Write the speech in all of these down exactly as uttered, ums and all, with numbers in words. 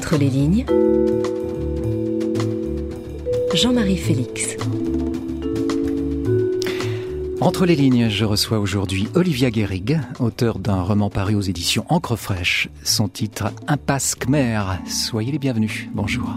Entre les lignes, Jean-Marie Félix. Entre les lignes, je reçois aujourd'hui Olivia Guérig, auteure d'un roman paru aux éditions Encre Fraîche. Son titre « Impasse Khmer ». Soyez les bienvenus. Bonjour.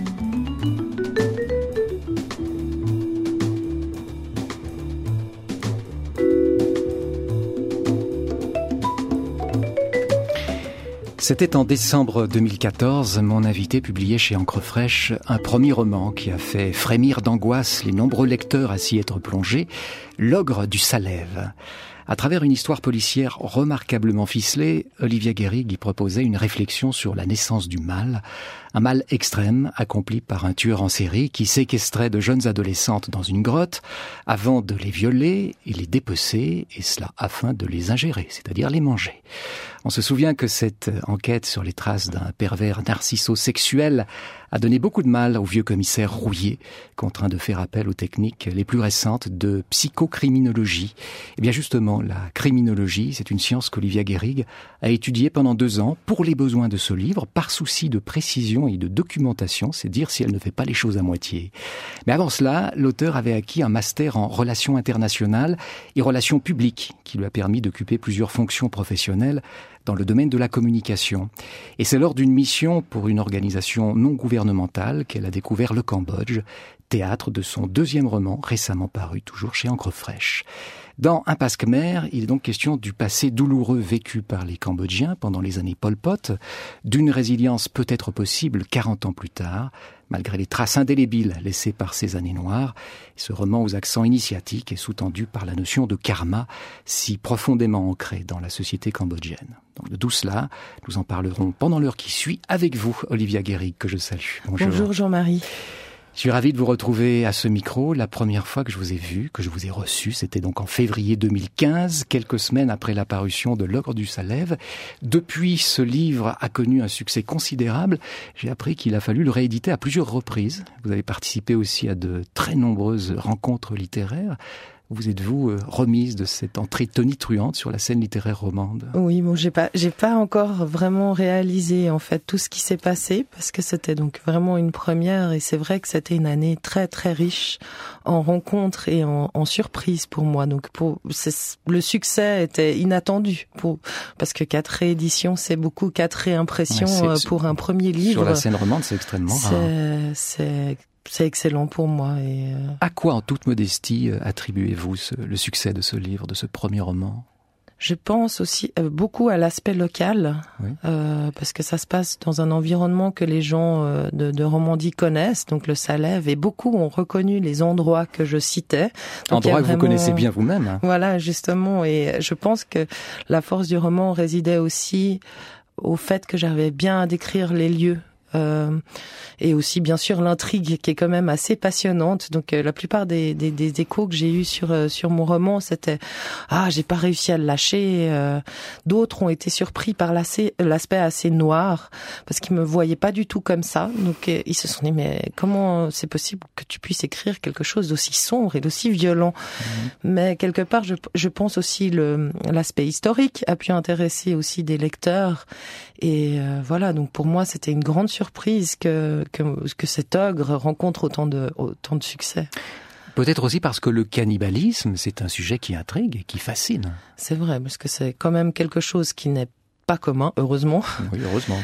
C'était en décembre deux mille quatorze, mon invité publiait chez Encre Fraîche un premier roman qui a fait frémir d'angoisse les nombreux lecteurs à s'y être plongés, L'Ogre du Salève. À travers une histoire policière remarquablement ficelée, Olivia Guérig y proposait une réflexion sur la naissance du mal, un mal extrême accompli par un tueur en série qui séquestrait de jeunes adolescentes dans une grotte avant de les violer et les dépecer, et cela afin de les ingérer, c'est-à-dire les manger. On se souvient que cette enquête sur les traces d'un pervers narcisso-sexuel a donné beaucoup de mal au vieux commissaire Rouillet, contraint de faire appel aux techniques les plus récentes de psychocriminologie. Et bien justement, la criminologie, c'est une science qu'Olivia Guérig a étudiée pendant deux ans pour les besoins de ce livre, par souci de précision et de documentation, c'est dire si elle ne fait pas les choses à moitié. Mais avant cela, l'auteur avait acquis un master en relations internationales et relations publiques, qui lui a permis d'occuper plusieurs fonctions professionnelles dans le domaine de la communication. Et c'est lors d'une mission pour une organisation non gouvernementale qu'elle a découvert le Cambodge, théâtre de son deuxième roman récemment paru, toujours chez Encre Fraîche. Dans Impasse Khmer, il est donc question du passé douloureux vécu par les Cambodgiens pendant les années Pol Pot, d'une résilience peut-être possible quarante ans plus tard, malgré les traces indélébiles laissées par ces années noires. Ce roman aux accents initiatiques est sous-tendu par la notion de karma, si profondément ancrée dans la société cambodgienne. Donc de tout cela, nous en parlerons pendant l'heure qui suit avec vous, Olivia Guérig, que je salue. Bonjour, Bonjour Jean-Marie. Je suis ravi de vous retrouver à ce micro. La première fois que je vous ai vu, que je vous ai reçu, c'était donc en février deux mille quinze, quelques semaines après la parution de L'Ogre du Salève. Depuis, ce livre a connu un succès considérable. J'ai appris qu'il a fallu le rééditer à plusieurs reprises. Vous avez participé aussi à de très nombreuses rencontres littéraires. Vous êtes-vous remise de cette entrée tonitruante sur la scène littéraire romande? Oui, bon, j'ai pas, j'ai pas encore vraiment réalisé en fait tout ce qui s'est passé parce que c'était donc vraiment une première et c'est vrai que c'était une année très très riche en rencontres et en, en surprises pour moi. Donc pour c'est, le succès était inattendu pour parce que quatre rééditions c'est beaucoup, quatre réimpressions ouais, pour un premier livre. Sur la scène romande, c'est extrêmement c'est, rare. C'est C'est excellent pour moi. Et euh... À quoi, en toute modestie, attribuez-vous ce, le succès de ce livre, de ce premier roman? Je pense aussi euh, beaucoup à l'aspect local, oui. euh, parce que ça se passe dans un environnement que les gens euh, de, de Romandie connaissent, donc le Salève, et beaucoup ont reconnu les endroits que je citais. Donc, endroits que vraiment... vous connaissez bien vous-même. Hein. Voilà, justement, et je pense que la force du roman résidait aussi au fait que j'arrivais bien à décrire les lieux. Euh, et aussi bien sûr l'intrigue qui est quand même assez passionnante. Donc euh, la plupart des, des, des échos que j'ai eus sur euh, sur mon roman, c'était ah j'ai pas réussi à le lâcher. Euh, d'autres ont été surpris par l'aspect, l'aspect assez noir parce qu'ils me voyaient pas du tout comme ça. Donc euh, ils se sont dit mais comment c'est possible que tu puisses écrire quelque chose d'aussi sombre et d'aussi violent? Mmh. Mais quelque part je, je pense aussi le l'aspect historique a pu intéresser aussi des lecteurs. Et euh, voilà, donc pour moi, c'était une grande surprise que, que, que cet ogre rencontre autant de, autant de succès. Peut-être aussi parce que le cannibalisme, c'est un sujet qui intrigue et qui fascine. C'est vrai, parce que c'est quand même quelque chose qui n'est pas commun, heureusement. Oui, heureusement.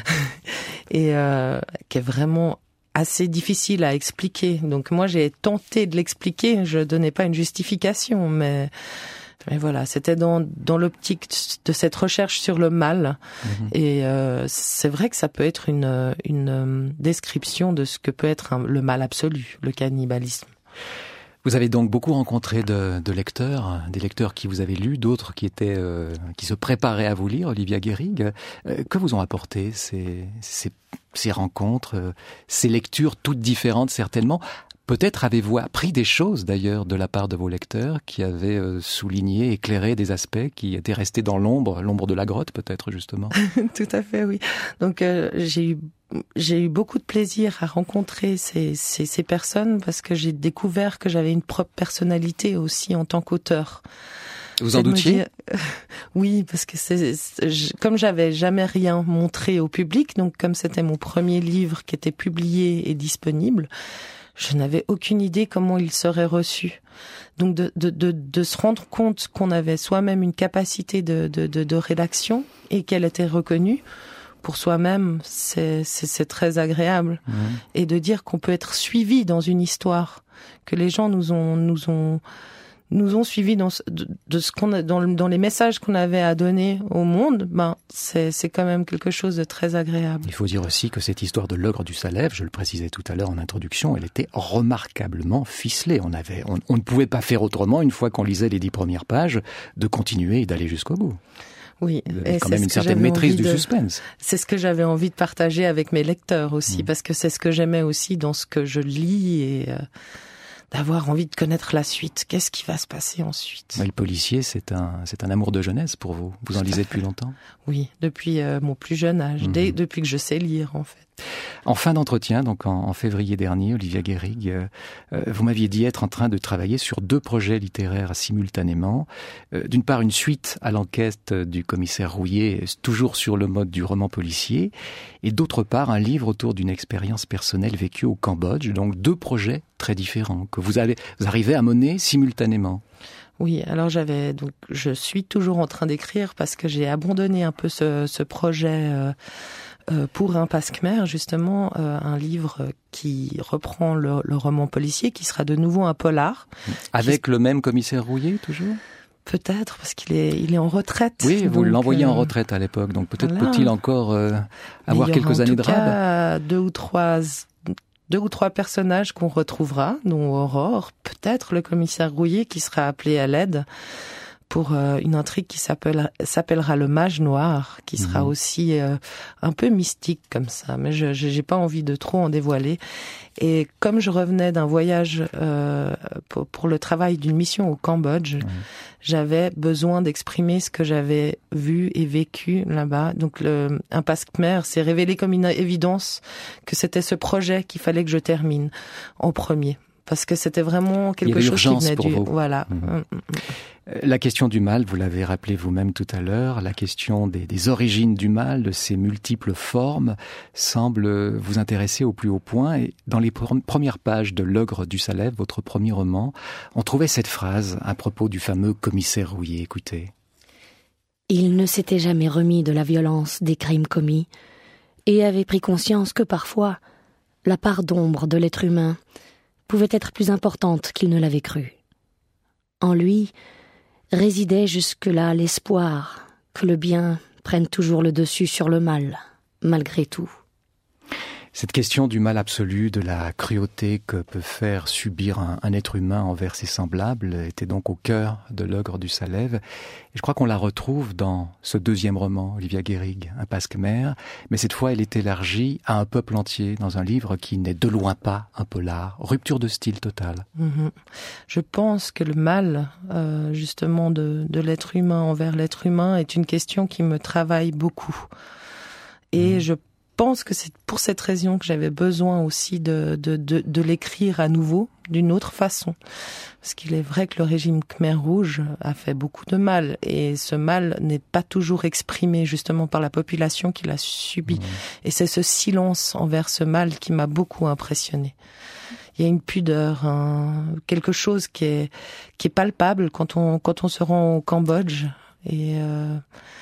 Et euh, qui est vraiment assez difficile à expliquer. Donc moi, j'ai tenté de l'expliquer, je donnais pas une justification, mais... Mais voilà, c'était dans dans l'optique de cette recherche sur le mal, mmh. et euh, c'est vrai que ça peut être une une description de ce que peut être un, le mal absolu, le cannibalisme. Vous avez donc beaucoup rencontré de, de lecteurs, des lecteurs qui vous avaient lu, d'autres qui étaient euh, qui se préparaient à vous lire, Olivia Guérig. Euh, que vous ont apporté ces ces, ces rencontres, euh, ces lectures toutes différentes certainement? Peut-être avez-vous appris des choses d'ailleurs de la part de vos lecteurs qui avaient euh, souligné, éclairé des aspects qui étaient restés dans l'ombre, l'ombre de la grotte peut-être justement. Tout à fait, oui. Donc euh, j'ai eu j'ai eu beaucoup de plaisir à rencontrer ces, ces ces personnes parce que j'ai découvert que j'avais une propre personnalité aussi en tant qu'auteur. Vous en doutiez ? Oui, parce que c'est, c'est comme j'avais jamais rien montré au public, donc comme c'était mon premier livre qui était publié et disponible, je n'avais aucune idée comment il serait reçu. Donc de, de, de, de se rendre compte qu'on avait soi-même une capacité de, de, de, de rédaction et qu'elle était reconnue, pour soi-même, c'est, c'est, c'est très agréable. Mmh. Et de dire qu'on peut être suivi dans une histoire, que les gens nous ont, nous ont, nous ont suivis dans ce, de, de ce qu'on a, dans, dans les messages qu'on avait à donner au monde, ben, c'est, c'est quand même quelque chose de très agréable. Il faut dire aussi que cette histoire de l'ogre du Salève, je le précisais tout à l'heure en introduction, elle était remarquablement ficelée. On avait, on, on ne pouvait pas faire autrement, une fois qu'on lisait les dix premières pages, de continuer et d'aller jusqu'au bout. Oui, il y a quand même une certaine maîtrise du de, suspense. C'est ce que j'avais envie de partager avec mes lecteurs aussi, mmh. parce que c'est ce que j'aimais aussi dans ce que je lis et euh, d'avoir envie de connaître la suite. Qu'est-ce qui va se passer ensuite ? Oui, le policier, c'est un, c'est un amour de jeunesse pour vous. Vous Tout en lisez depuis longtemps ? Oui, depuis euh, mon plus jeune âge, mmh. dès, depuis que je sais lire en fait. En fin d'entretien, donc en, en février dernier, Olivia Guérig, euh, euh, vous m'aviez dit être en train de travailler sur deux projets littéraires simultanément. Euh, d'une part, une suite à l'enquête du commissaire Rouillet, toujours sur le mode du roman policier, et d'autre part, un livre autour d'une expérience personnelle vécue au Cambodge. Donc deux projets très différents que vous, avez, vous arrivez à mener simultanément. Oui, alors j'avais donc je suis toujours en train d'écrire parce que j'ai abandonné un peu ce, ce projet. Euh, Euh, pour Impasse Khmer, justement, euh, un livre qui reprend le, le roman policier, qui sera de nouveau un polar. Avec qui... le même commissaire Rouillet, toujours ? Peut-être, parce qu'il est, il est en retraite. Oui, vous donc, l'envoyez euh... en retraite à l'époque, donc peut-être voilà. peut-il encore euh, avoir quelques années de rab. Il y aura en tout cas deux ou trois... deux ou trois personnages qu'on retrouvera, dont Aurore, peut-être le commissaire Rouillet qui sera appelé à l'aide pour euh, une intrigue qui s'appelle, s'appellera Le Mage Noir, qui sera mmh. aussi euh, un peu mystique comme ça, mais je j'ai pas envie de trop en dévoiler. Et comme je revenais d'un voyage euh, pour, pour le travail d'une mission au Cambodge, mmh. j'avais besoin d'exprimer ce que j'avais vu et vécu là-bas. Donc le Impasse Khmer s'est révélé comme une évidence que c'était ce projet qu'il fallait que je termine en premier. Parce que c'était vraiment quelque chose qui venait du... Vous. Voilà. Mmh. La question du mal, vous l'avez rappelé vous-même tout à l'heure, la question des, des origines du mal, de ses multiples formes, semble vous intéresser au plus haut point. Et dans les pr- premières pages de L'ogre du Salève, votre premier roman, on trouvait cette phrase à propos du fameux commissaire Rouillet. Écoutez. Il ne s'était jamais remis de la violence des crimes commis et avait pris conscience que parfois, la part d'ombre de l'être humain pouvait être plus importante qu'il ne l'avait cru. En lui résidait jusque-là l'espoir que le bien prenne toujours le dessus sur le mal, malgré tout. Cette question du mal absolu, de la cruauté que peut faire subir un, un être humain envers ses semblables, était donc au cœur de L'ogre du Salève. Et je crois qu'on la retrouve dans ce deuxième roman, Olivia Guérig, Impasse Khmer, mais cette fois elle est élargie à un peuple entier, dans un livre qui n'est de loin pas un polar. Rupture de style totale. Mmh. Je pense que le mal, euh, justement, de, de l'être humain envers l'être humain est une question qui me travaille beaucoup. Et mmh. je Je pense que c'est pour cette raison que j'avais besoin aussi de, de, de, de l'écrire à nouveau, d'une autre façon. Parce qu'il est vrai que le régime Khmer Rouge a fait beaucoup de mal, et ce mal n'est pas toujours exprimé justement par la population qui l'a subi. Mmh. Et c'est ce silence envers ce mal qui m'a beaucoup impressionnée. Il y a une pudeur, un, quelque chose qui est, qui est palpable quand on, quand on se rend au Cambodge, et... Euh,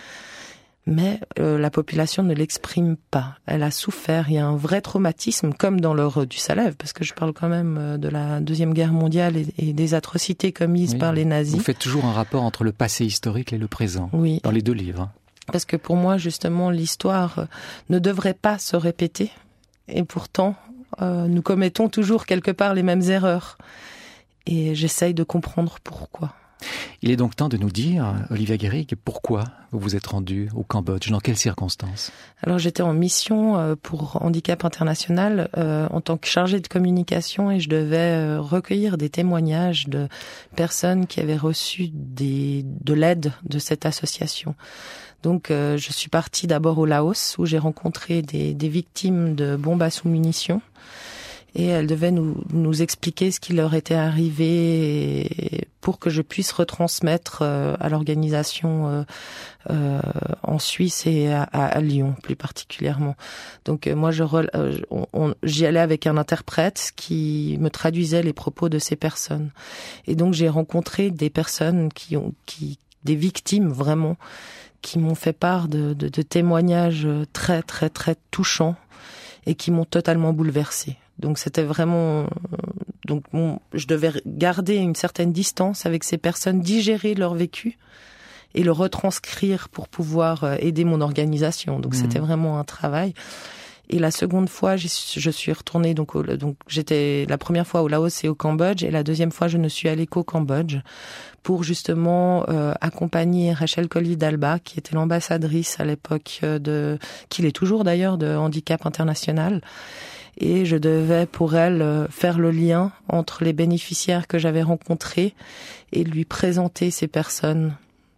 mais euh, la population ne l'exprime pas. Elle a souffert, il y a un vrai traumatisme, comme dans l'ogre du Salève, parce que je parle quand même de la Deuxième Guerre mondiale et, et des atrocités commises oui, par les nazis. Vous faites toujours un rapport entre le passé historique et le présent, oui. dans les deux livres. Parce que pour moi, justement, l'histoire ne devrait pas se répéter, et pourtant, euh, nous commettons toujours quelque part les mêmes erreurs. Et j'essaye de comprendre pourquoi. Il est donc temps de nous dire, Olivia Guérig, pourquoi vous vous êtes rendue au Cambodge, dans quelles circonstances ? Alors j'étais en mission pour Handicap International euh, en tant que chargée de communication, et je devais recueillir des témoignages de personnes qui avaient reçu des, de l'aide de cette association. Donc euh, je suis partie d'abord au Laos, où j'ai rencontré des, des victimes de bombes à sous-munitions. et elles devaient nous, nous expliquer ce qui leur était arrivé et pour que je puisse retransmettre euh, à l'organisation euh, euh, en Suisse et à, à Lyon plus particulièrement. Donc euh, moi je euh, on, on, j'y allais avec un interprète qui me traduisait les propos de ces personnes. Et donc j'ai rencontré des personnes qui ont qui des victimes vraiment qui m'ont fait part de, de, de témoignages très très très touchants et qui m'ont totalement bouleversée. Donc c'était vraiment, donc bon, je devais garder une certaine distance avec ces personnes, digérer leur vécu et le retranscrire pour pouvoir aider mon organisation. Donc mmh. c'était vraiment un travail. Et la seconde fois, je suis retournée, donc, au, donc j'étais la première fois au Laos et au Cambodge, et la deuxième fois, je ne suis allée qu'au Cambodge pour justement euh, accompagner Rachel Colli-Dalba, qui était l'ambassadrice à l'époque de, qui l'est toujours d'ailleurs, de Handicap International. Et je devais pour elle faire le lien entre les bénéficiaires que j'avais rencontrés et lui présenter ces personnes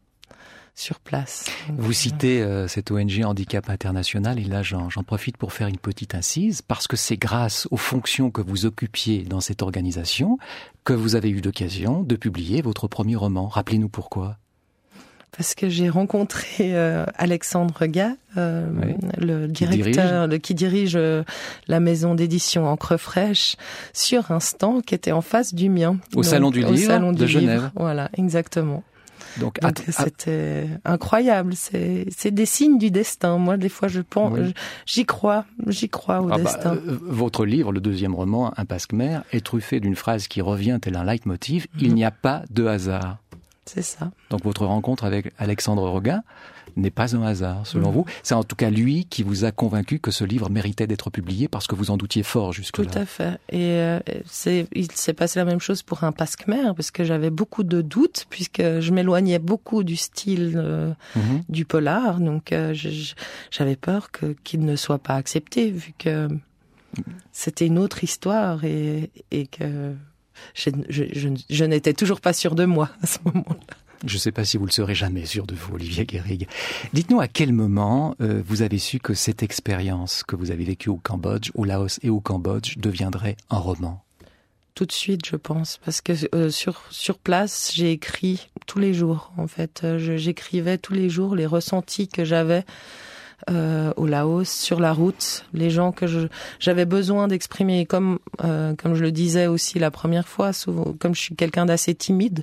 sur place. Vous citez euh, cette O N G Handicap International, et là j'en, j'en profite pour faire une petite incise, parce que c'est grâce aux fonctions que vous occupiez dans cette organisation que vous avez eu l'occasion de publier votre premier roman. Rappelez-nous pourquoi. Parce que j'ai rencontré euh, Alexandre Gall, euh, oui. le directeur, qui dirige, le, qui dirige euh, la maison d'édition Encre Fraîche, sur un stand qui était en face du mien. Au Donc, Salon du au Livre salon de du Genève. Livre. Voilà, exactement. Donc, Donc à, c'était à... incroyable. C'est, c'est des signes du destin. Moi, des fois, je pense, oui. j'y crois, j'y crois au ah destin. Bah, euh, votre livre, le deuxième roman, Un Pasque-Mère, est truffé d'une phrase qui revient tel un leitmotiv. Mm-hmm. Il n'y a pas de hasard. C'est ça. Donc votre rencontre avec Alexandre Roguin n'est pas un hasard, selon mmh. vous. C'est en tout cas lui qui vous a convaincu que ce livre méritait d'être publié parce que vous en doutiez fort jusque-là. Tout à fait. Et euh, c'est, il s'est passé la même chose pour Un Pasque-Mère, parce que j'avais beaucoup de doutes, puisque je m'éloignais beaucoup du style euh, mmh. du polar. Donc euh, je, j'avais peur que, qu'il ne soit pas accepté, vu que c'était une autre histoire et, et que... Je, je, je, je n'étais toujours pas sûre de moi à ce moment-là. Je ne sais pas si vous le serez jamais sûr de vous, Olivia Guérig. Dites-nous à quel moment euh, vous avez su que cette expérience que vous avez vécue au Cambodge, au Laos et au Cambodge deviendrait un roman? Tout de suite, je pense, parce que euh, sur sur place, j'ai écrit tous les jours. En fait, je, j'écrivais tous les jours les ressentis que j'avais. Euh, au Laos, sur la route, les gens que je, j'avais besoin d'exprimer, comme euh, comme je le disais aussi la première fois, souvent, comme je suis quelqu'un d'assez timide,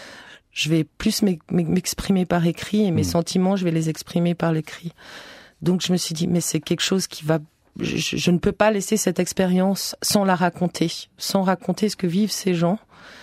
je vais plus m'exprimer par écrit et mes mmh. sentiments, je vais les exprimer par l'écrit. Donc je me suis dit, mais c'est quelque chose qui va... Je, je ne peux pas laisser cette expérience sans la raconter, sans raconter ce que vivent ces gens.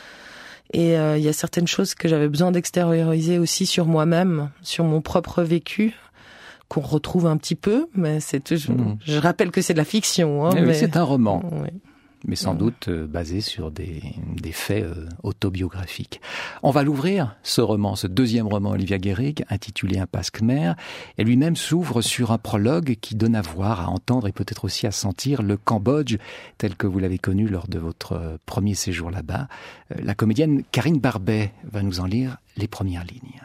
Et il euh, y a certaines choses que j'avais besoin d'extérioriser aussi sur moi-même, sur mon propre vécu, qu'on retrouve un petit peu, mais c'est toujours... Mmh. Je rappelle que c'est de la fiction. Hein, mais mais... Oui, c'est un roman, oui. mais sans mmh. doute euh, basé sur des, des faits euh, autobiographiques. On va l'ouvrir, ce roman, ce deuxième roman, Olivia Guérig, intitulé Un Pasque-Mère, et lui-même s'ouvre sur un prologue qui donne à voir, à entendre et peut-être aussi à sentir le Cambodge, tel que vous l'avez connu lors de votre euh, premier séjour là-bas. Euh, la comédienne Karine Barbet va nous en lire les premières lignes.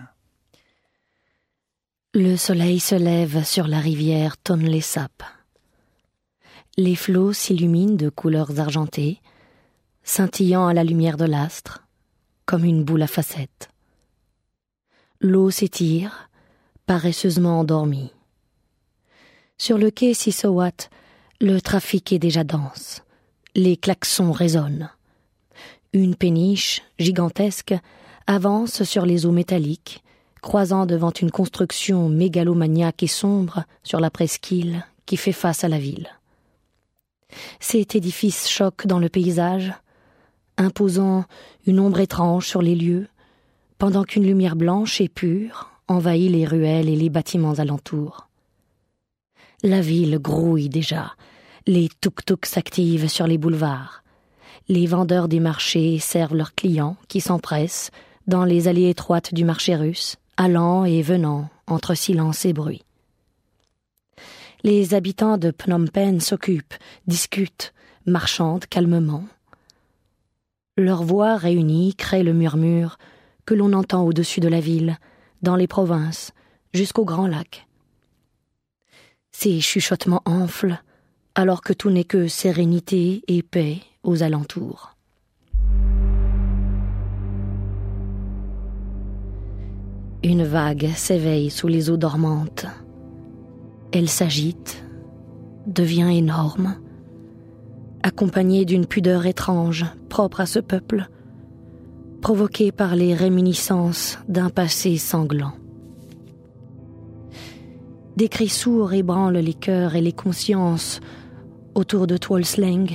Le soleil se lève sur la rivière Tonlé Sap. Les flots s'illuminent de couleurs argentées, scintillant à la lumière de l'astre, comme une boule à facettes. L'eau s'étire, paresseusement endormie. Sur le quai Sisowat, le trafic est déjà dense. Les klaxons résonnent. Une péniche, gigantesque, avance sur les eaux métalliques, croisant devant une construction mégalomaniaque et sombre sur la presqu'île qui fait face à la ville. Cet édifice choque dans le paysage, imposant une ombre étrange sur les lieux, pendant qu'une lumière blanche et pure envahit les ruelles et les bâtiments alentours. La ville grouille déjà, les tuk-tuks s'activent sur les boulevards. Les vendeurs des marchés servent leurs clients qui s'empressent dans les allées étroites du marché russe, allant et venant entre silence et bruit. Les habitants de Phnom Penh s'occupent, discutent, marchandent calmement. Leurs voix réunies créent le murmure que l'on entend au-dessus de la ville, dans les provinces, jusqu'au Grand Lac. Ces chuchotements enflent, alors que tout n'est que sérénité et paix aux alentours. Une vague s'éveille sous les eaux dormantes. Elle s'agite, devient énorme, accompagnée d'une pudeur étrange, propre à ce peuple, provoquée par les réminiscences d'un passé sanglant. Des cris sourds ébranlent les cœurs et les consciences autour de Tuolsleng.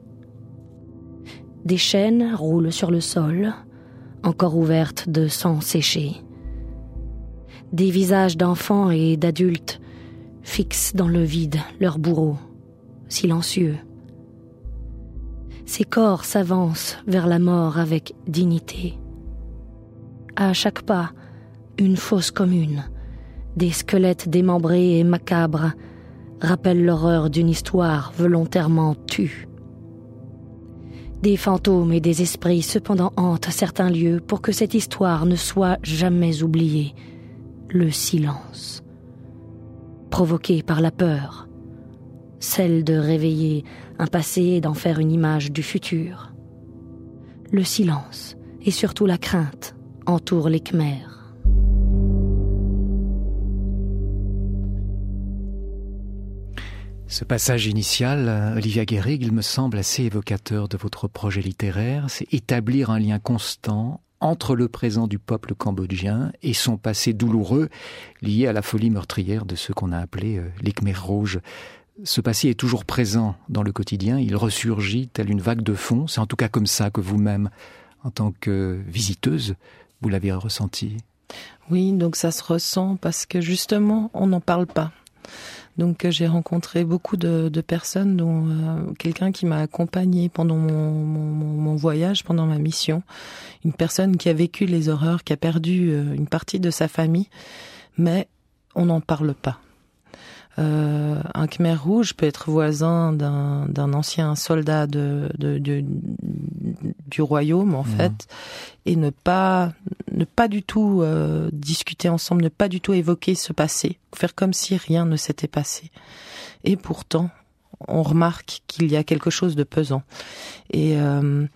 Des chaînes roulent sur le sol, encore ouvertes de sang séché. Des visages d'enfants et d'adultes fixent dans le vide leurs bourreaux, silencieux. Ces corps s'avancent vers la mort avec dignité. À chaque pas, une fosse commune. Des squelettes démembrés et macabres rappellent l'horreur d'une histoire volontairement tue. Des fantômes et des esprits cependant hantent certains lieux pour que cette histoire ne soit jamais oubliée. Le silence, provoqué par la peur, celle de réveiller un passé et d'en faire une image du futur. Le silence et surtout la crainte entourent les Khmers. Ce passage initial, Olivia Guérig, il me semble assez évocateur de votre projet littéraire. C'est établir un lien constant entre le présent du peuple cambodgien et son passé douloureux lié à la folie meurtrière de ceux qu'on a appelés euh, les Khmers rouges. Ce passé est toujours présent dans le quotidien, il ressurgit tel une vague de fond. C'est en tout cas comme ça que vous-même, en tant que visiteuse, vous l'avez ressenti. Oui, donc ça se ressent parce que justement, on n'en parle pas. Donc j'ai rencontré beaucoup de, de personnes, dont euh, quelqu'un qui m'a accompagnée pendant mon, mon, mon voyage, pendant ma mission. Une personne qui a vécu les horreurs, qui a perdu euh, une partie de sa famille, mais on n'en parle pas. Euh, un Khmer rouge peut être voisin d'un, d'un ancien soldat de, de, de, du royaume, en mmh. fait, et ne pas, ne pas du tout euh, discuter ensemble, ne pas du tout évoquer ce passé, faire comme si rien ne s'était passé. Et pourtant, on remarque qu'il y a quelque chose de pesant. Et euh,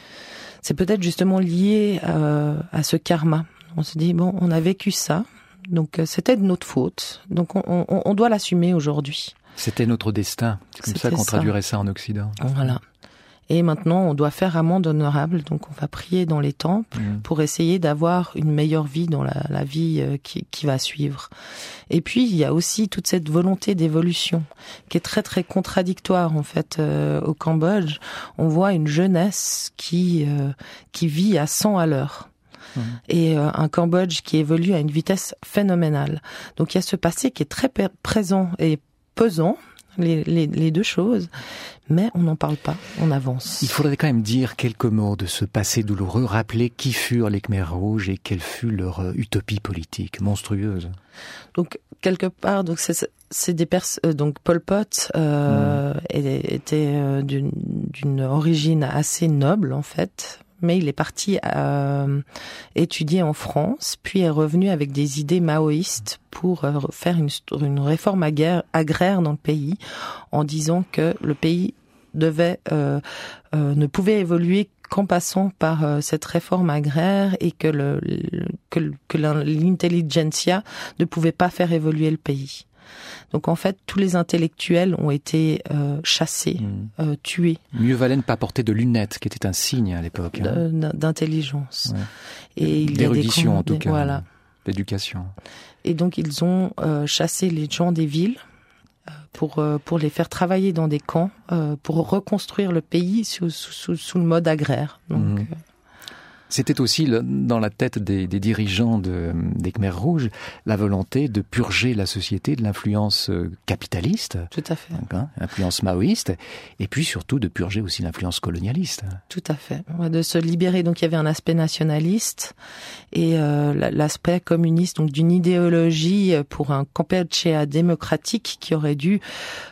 c'est peut-être justement lié euh, à ce karma. On se dit, bon, on a vécu ça, donc c'était de notre faute, donc on, on, on doit l'assumer aujourd'hui. C'était notre destin, c'est comme c'était ça qu'on ça. traduirait ça en Occident. Voilà. Et maintenant, on doit faire amende honorable, donc on va prier dans les temples mmh. pour essayer d'avoir une meilleure vie dans la, la vie qui, qui va suivre. Et puis, il y a aussi toute cette volonté d'évolution qui est très très contradictoire en fait euh, au Cambodge. On voit une jeunesse qui euh, qui vit à cent à l'heure. Mmh. Et euh, un Cambodge qui évolue à une vitesse phénoménale. Donc il y a ce passé qui est très p- présent et pesant, les, les, les deux choses, mais on n'en parle pas, on avance. Il faudrait quand même dire quelques mots de ce passé douloureux, rappeler qui furent les Khmers rouges et quelle fut leur euh, utopie politique monstrueuse. Donc quelque part, donc c'est, c'est des pers- euh, donc Pol Pot euh, mmh. était euh, d'une, d'une origine assez noble en fait. Mais il est parti euh, étudier en France, puis est revenu avec des idées maoïstes pour euh, faire une, une réforme agraire, agraire dans le pays, en disant que le pays devait euh, euh, ne pouvait évoluer qu'en passant par euh, cette réforme agraire et que, le, le, que, que l'intelligentsia ne pouvait pas faire évoluer le pays. Donc en fait, tous les intellectuels ont été euh, chassés, mmh. euh, tués. Mieux valait ne pas porter de lunettes, qui était un signe à l'époque. Hein. De, d'intelligence. Ouais. Et il d'érudition y a des, en tout cas. Voilà. D'éducation. Et donc ils ont euh, chassé les gens des villes euh, pour euh, pour les faire travailler dans des camps, euh, pour reconstruire le pays sous sous, sous le mode agraire. Donc mmh. euh, C'était aussi le, dans la tête des, des dirigeants de, des Khmers rouges la volonté de purger la société de l'influence capitaliste, tout à fait, hein, l'influence maoïste, et puis surtout de purger aussi l'influence colonialiste. Tout à fait, ouais, de se libérer. Donc il y avait un aspect nationaliste et euh, l'aspect communiste, donc d'une idéologie pour un Kampuchea démocratique qui aurait dû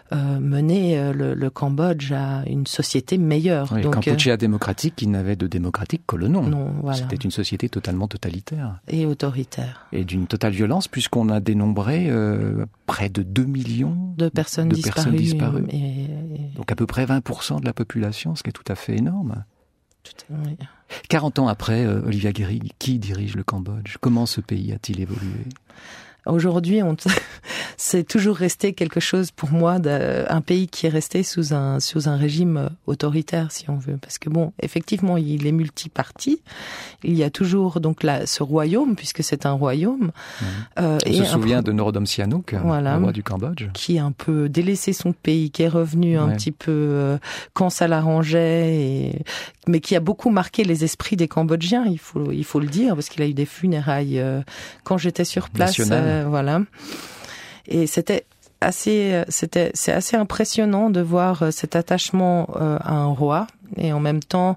euh, mener euh, le, le Cambodge à une société meilleure. Oui, Donc, Kampuchea euh, démocratique qui n'avait de démocratique que le nom. Non, voilà. C'était une société totalement totalitaire. Et autoritaire. Et d'une totale violence, puisqu'on a dénombré euh, près de deux millions de personnes de disparues. Personnes disparues. Et, et... Donc à peu près vingt pour cent de la population, ce qui est tout à fait énorme. Tout, oui. quarante ans après, euh, Olivia Guérig, qui dirige le Cambodge? Comment ce pays a-t-il évolué? Aujourd'hui, on t... c'est toujours resté quelque chose pour moi, d'un pays qui est resté sous un sous un régime autoritaire, si on veut, parce que bon, effectivement, il est multiparti. Il y a toujours donc là ce royaume, puisque c'est un royaume. Mmh. Euh, on et se souvient un... de Norodom Sihanouk, voilà, le roi du Cambodge, qui a un peu délaissé son pays, qui est revenu un ouais. petit peu euh, quand ça l'arrangeait, et... mais qui a beaucoup marqué les esprits des Cambodgiens. Il faut il faut le dire, parce qu'il a eu des funérailles euh, quand j'étais sur place. Euh, voilà. Et c'était assez, c'était, c'est assez impressionnant de voir cet attachement euh, à un roi, et en même temps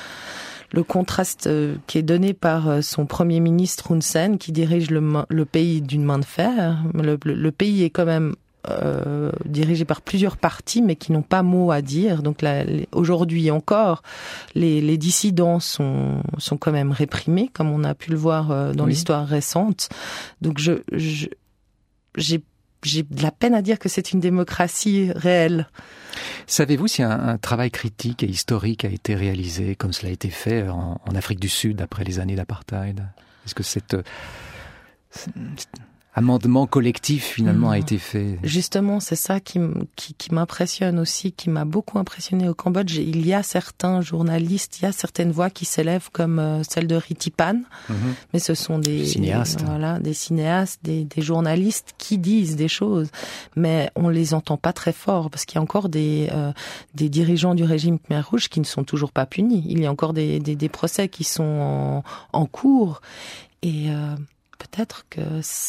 le contraste euh, qui est donné par son premier ministre Hun Sen, qui dirige le, le pays d'une main de fer. Le, le, le pays est quand même euh, dirigé par plusieurs partis, mais qui n'ont pas mot à dire. Donc là, les, aujourd'hui encore, les, les dissidents sont, sont quand même réprimés, comme on a pu le voir euh, dans oui. l'histoire récente. Donc je, je j'ai j'ai de la peine à dire que c'est une démocratie réelle. Savez-vous si un, un travail critique et historique a été réalisé, comme cela a été fait en, en Afrique du Sud après les années d'apartheid? Est-ce que cette, cette amendement collectif finalement mmh. a été fait? Justement, c'est ça qui, qui, qui m'impressionne aussi, qui m'a beaucoup impressionné au Cambodge. Il y a certains journalistes, il y a certaines voix qui s'élèvent comme euh, celle de Ritipan, mmh. mais ce sont des cinéastes, des, voilà, des cinéastes, des, des journalistes qui disent des choses, mais on les entend pas très fort, parce qu'il y a encore des euh, des dirigeants du régime Khmer Rouge qui ne sont toujours pas punis. Il y a encore des des, des procès qui sont en, en cours, et euh, peut-être que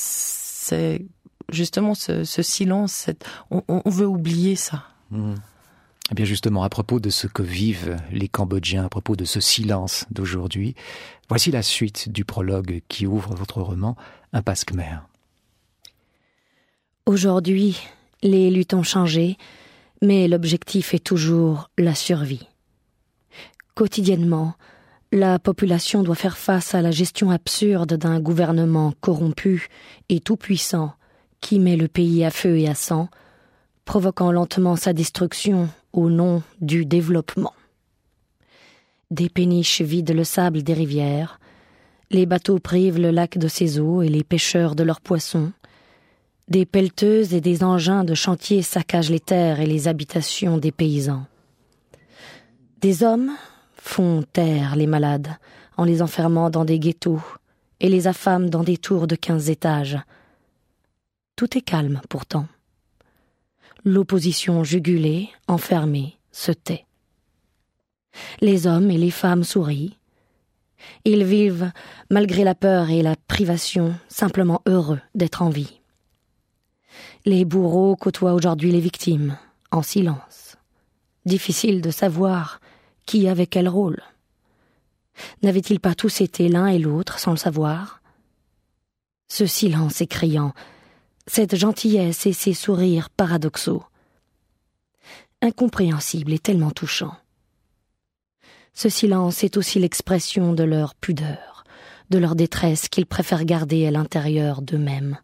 c'est justement ce, ce silence, cette, on, on veut oublier ça. Mmh. Eh bien justement, à propos de ce que vivent les Cambodgiens, à propos de ce silence d'aujourd'hui, voici la suite du prologue qui ouvre votre roman Impasse Khmer. Aujourd'hui, les luttes ont changé, mais l'objectif est toujours la survie. Quotidiennement, la population doit faire face à la gestion absurde d'un gouvernement corrompu et tout-puissant qui met le pays à feu et à sang, provoquant lentement sa destruction au nom du développement. Des péniches vident le sable des rivières, les bateaux privent le lac de ses eaux et les pêcheurs de leurs poissons, des pelleteuses et des engins de chantier saccagent les terres et les habitations des paysans. Des hommes font taire les malades en les enfermant dans des ghettos et les affament dans des tours de quinze étages. Tout est calme pourtant. L'opposition jugulée, enfermée, se tait. Les hommes et les femmes sourient. Ils vivent, malgré la peur et la privation, simplement heureux d'être en vie. Les bourreaux côtoient aujourd'hui les victimes, en silence. Difficile de savoir qui avait quel rôle. N'avaient-ils pas tous été l'un et l'autre sans le savoir? Ce silence effrayant, cette gentillesse et ces sourires paradoxaux, incompréhensible et tellement touchant. Ce silence est aussi l'expression de leur pudeur, de leur détresse qu'ils préfèrent garder à l'intérieur d'eux-mêmes.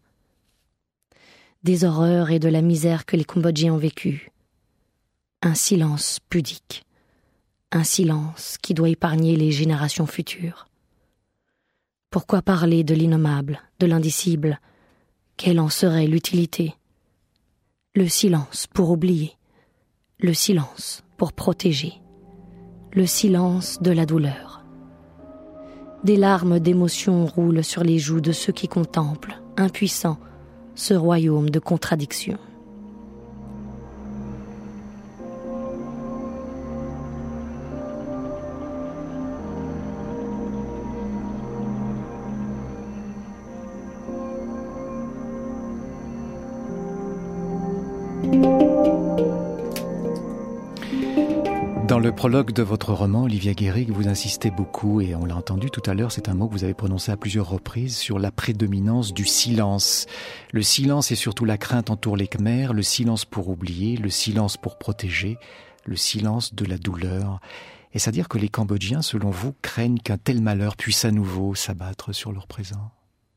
Des horreurs et de la misère que les Cambodgiens ont vécues. Un silence pudique. Un silence qui doit épargner les générations futures. Pourquoi parler de l'innommable, de l'indicible? Quelle en serait l'utilité? Le silence pour oublier. Le silence pour protéger. Le silence de la douleur. Des larmes d'émotion roulent sur les joues de ceux qui contemplent, impuissants, ce royaume de contradictions. Dans le prologue de votre roman, Olivia Guérig, vous insistez beaucoup, et on l'a entendu tout à l'heure, c'est un mot que vous avez prononcé à plusieurs reprises, sur la prédominance du silence. Le silence et surtout la crainte entourent les Khmers, le silence pour oublier, le silence pour protéger, le silence de la douleur. Est-ce à dire que les Cambodgiens, selon vous, craignent qu'un tel malheur puisse à nouveau s'abattre sur leur présent ?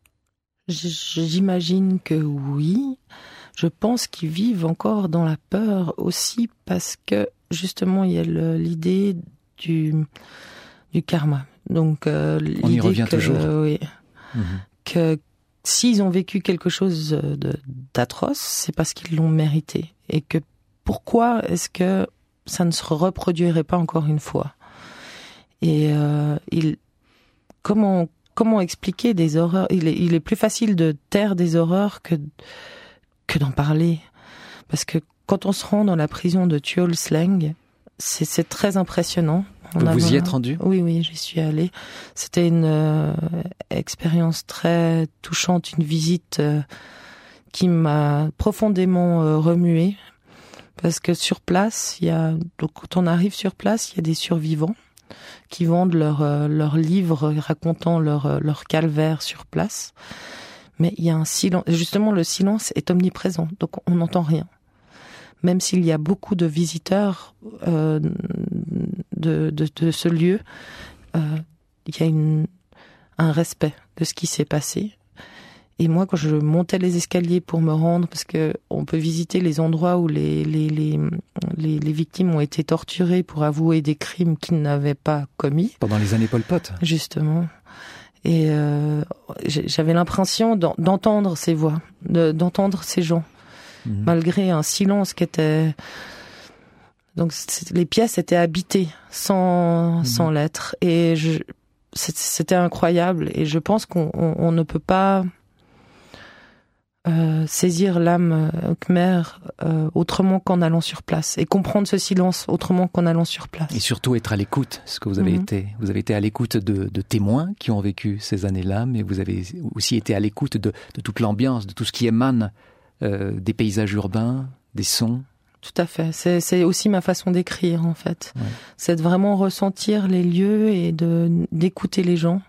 J'imagine que oui. Je pense qu'ils vivent encore dans la peur aussi parce que justement il y a le, l'idée du du karma. Donc euh, on y revient que, toujours. Euh, oui, mmh. que s'ils ont vécu quelque chose de, d'atroce, c'est parce qu'ils l'ont mérité. Et que pourquoi est-ce que ça ne se reproduirait pas encore une fois ? Et euh, il comment Comment expliquer des horreurs ? Il est, il est plus facile de taire des horreurs que, que d'en parler. Parce que quand on se rend dans la prison de Tuol Sleng, c'est, c'est très impressionnant. On vous, a vous y un... êtes rendu ? Oui, oui, j'y suis allée. C'était une euh, expérience très touchante, une visite euh, qui m'a profondément euh, remuée. Parce que sur place, il y a, donc, quand on arrive sur place, il y a des survivants qui vendent leurs euh, leur livres racontant leur, euh, leur calvaire sur place. Mais il y a un silence. Justement, le silence est omniprésent, donc on n'entend rien. Même s'il y a beaucoup de visiteurs euh, de, de, de ce lieu, euh, il y a une, un respect de ce qui s'est passé. Et moi, quand je montais les escaliers pour me rendre, parce que on peut visiter les endroits où les les les les, les victimes ont été torturées pour avouer des crimes qu'ils n'avaient pas commis. Pendant les années Pol Pot. Justement. Et euh, j'avais l'impression d'entendre ces voix, de, d'entendre ces gens, mmh. malgré un silence qui était. Donc les pièces étaient habitées sans mmh. sans lettres, et je, c'était incroyable. Et je pense qu'on on, on ne peut pas Euh, saisir l'âme euh, khmer euh, autrement qu'en allant sur place et comprendre ce silence autrement qu'en allant sur place. Et surtout être à l'écoute, ce que vous avez mmh. été. Vous avez été à l'écoute de, de témoins qui ont vécu ces années-là, mais vous avez aussi été à l'écoute de, de toute l'ambiance, de tout ce qui émane euh, des paysages urbains, des sons. Tout à fait. C'est, c'est aussi ma façon d'écrire, en fait. Ouais. C'est de vraiment ressentir les lieux et de, d'écouter les gens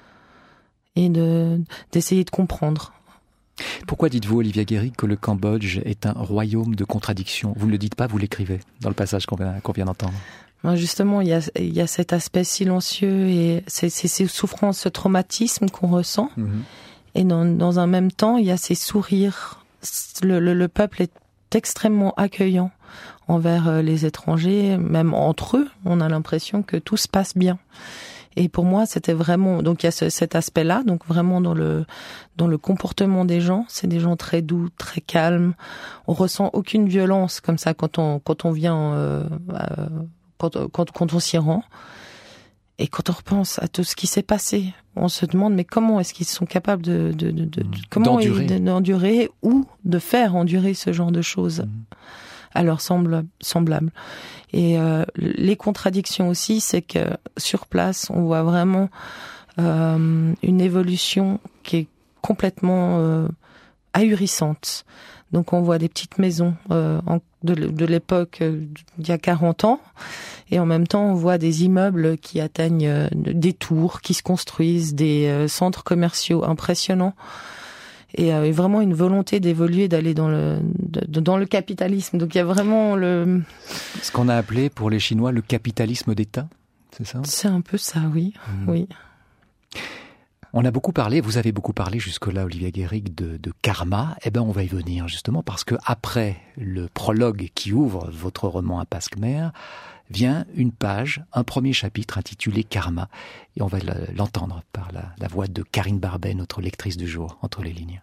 et de, d'essayer de comprendre. Pourquoi dites-vous, Olivia Guérig, que le Cambodge est un royaume de contradictions ? Vous ne le dites pas, vous l'écrivez dans le passage qu'on vient, qu'on vient d'entendre. Justement, il y a, il y a cet aspect silencieux et c'est, c'est ces souffrances, ce traumatisme qu'on ressent. Mmh. Et dans, dans un même temps, il y a ces sourires. Le, le, le peuple est extrêmement accueillant envers les étrangers, même entre eux. On a l'impression que tout se passe bien. Et pour moi, c'était vraiment, donc il y a ce, cet aspect-là, donc vraiment dans le dans le comportement des gens, c'est des gens très doux, très calmes. On ressent aucune violence comme ça quand on quand on vient euh, euh, quand quand quand on s'y rend. Et quand on repense à tout ce qui s'est passé, on se demande mais comment est-ce qu'ils sont capables de de de, de, de comment d'endurer. Ils, d'endurer ou de faire endurer ce genre de choses. Mmh. Alors semble semblable. Et euh, les contradictions aussi, c'est que sur place, on voit vraiment euh, une évolution qui est complètement euh, ahurissante. Donc on voit des petites maisons euh, en, de, de l'époque euh, d'il y a quarante ans, et en même temps on voit des immeubles qui atteignent euh, des tours, qui se construisent, des euh, centres commerciaux impressionnants. Et euh, vraiment une volonté d'évoluer, d'aller dans le de, dans le capitalisme. Donc il y a vraiment le ce qu'on a appelé pour les Chinois le capitalisme d'État, c'est ça ? C'est un peu ça, oui, mmh. oui. On a beaucoup parlé, vous avez beaucoup parlé jusque-là, Olivia Guérig, de, de karma. Eh ben, on va y venir justement parce que après le prologue qui ouvre votre roman Impasse Khmer, vient une page, un premier chapitre intitulé Karma. Et on va l'entendre par la, la voix de Karine Barbet, notre lectrice du jour, entre les lignes.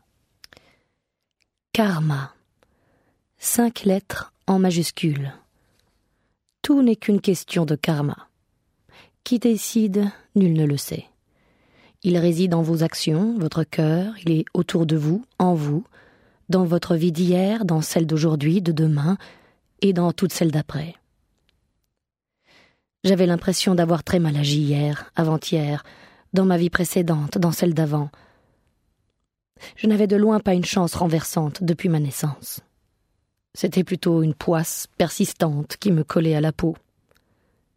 Karma. Cinq lettres en majuscules. Tout n'est qu'une question de karma. Qui décide, nul ne le sait. Il réside dans vos actions, votre cœur, il est autour de vous, en vous, dans votre vie d'hier, dans celle d'aujourd'hui, de demain, et dans toutes celles d'après. J'avais l'impression d'avoir très mal agi hier, avant-hier, dans ma vie précédente, dans celle d'avant. Je n'avais de loin pas une chance renversante depuis ma naissance. C'était plutôt une poisse persistante qui me collait à la peau.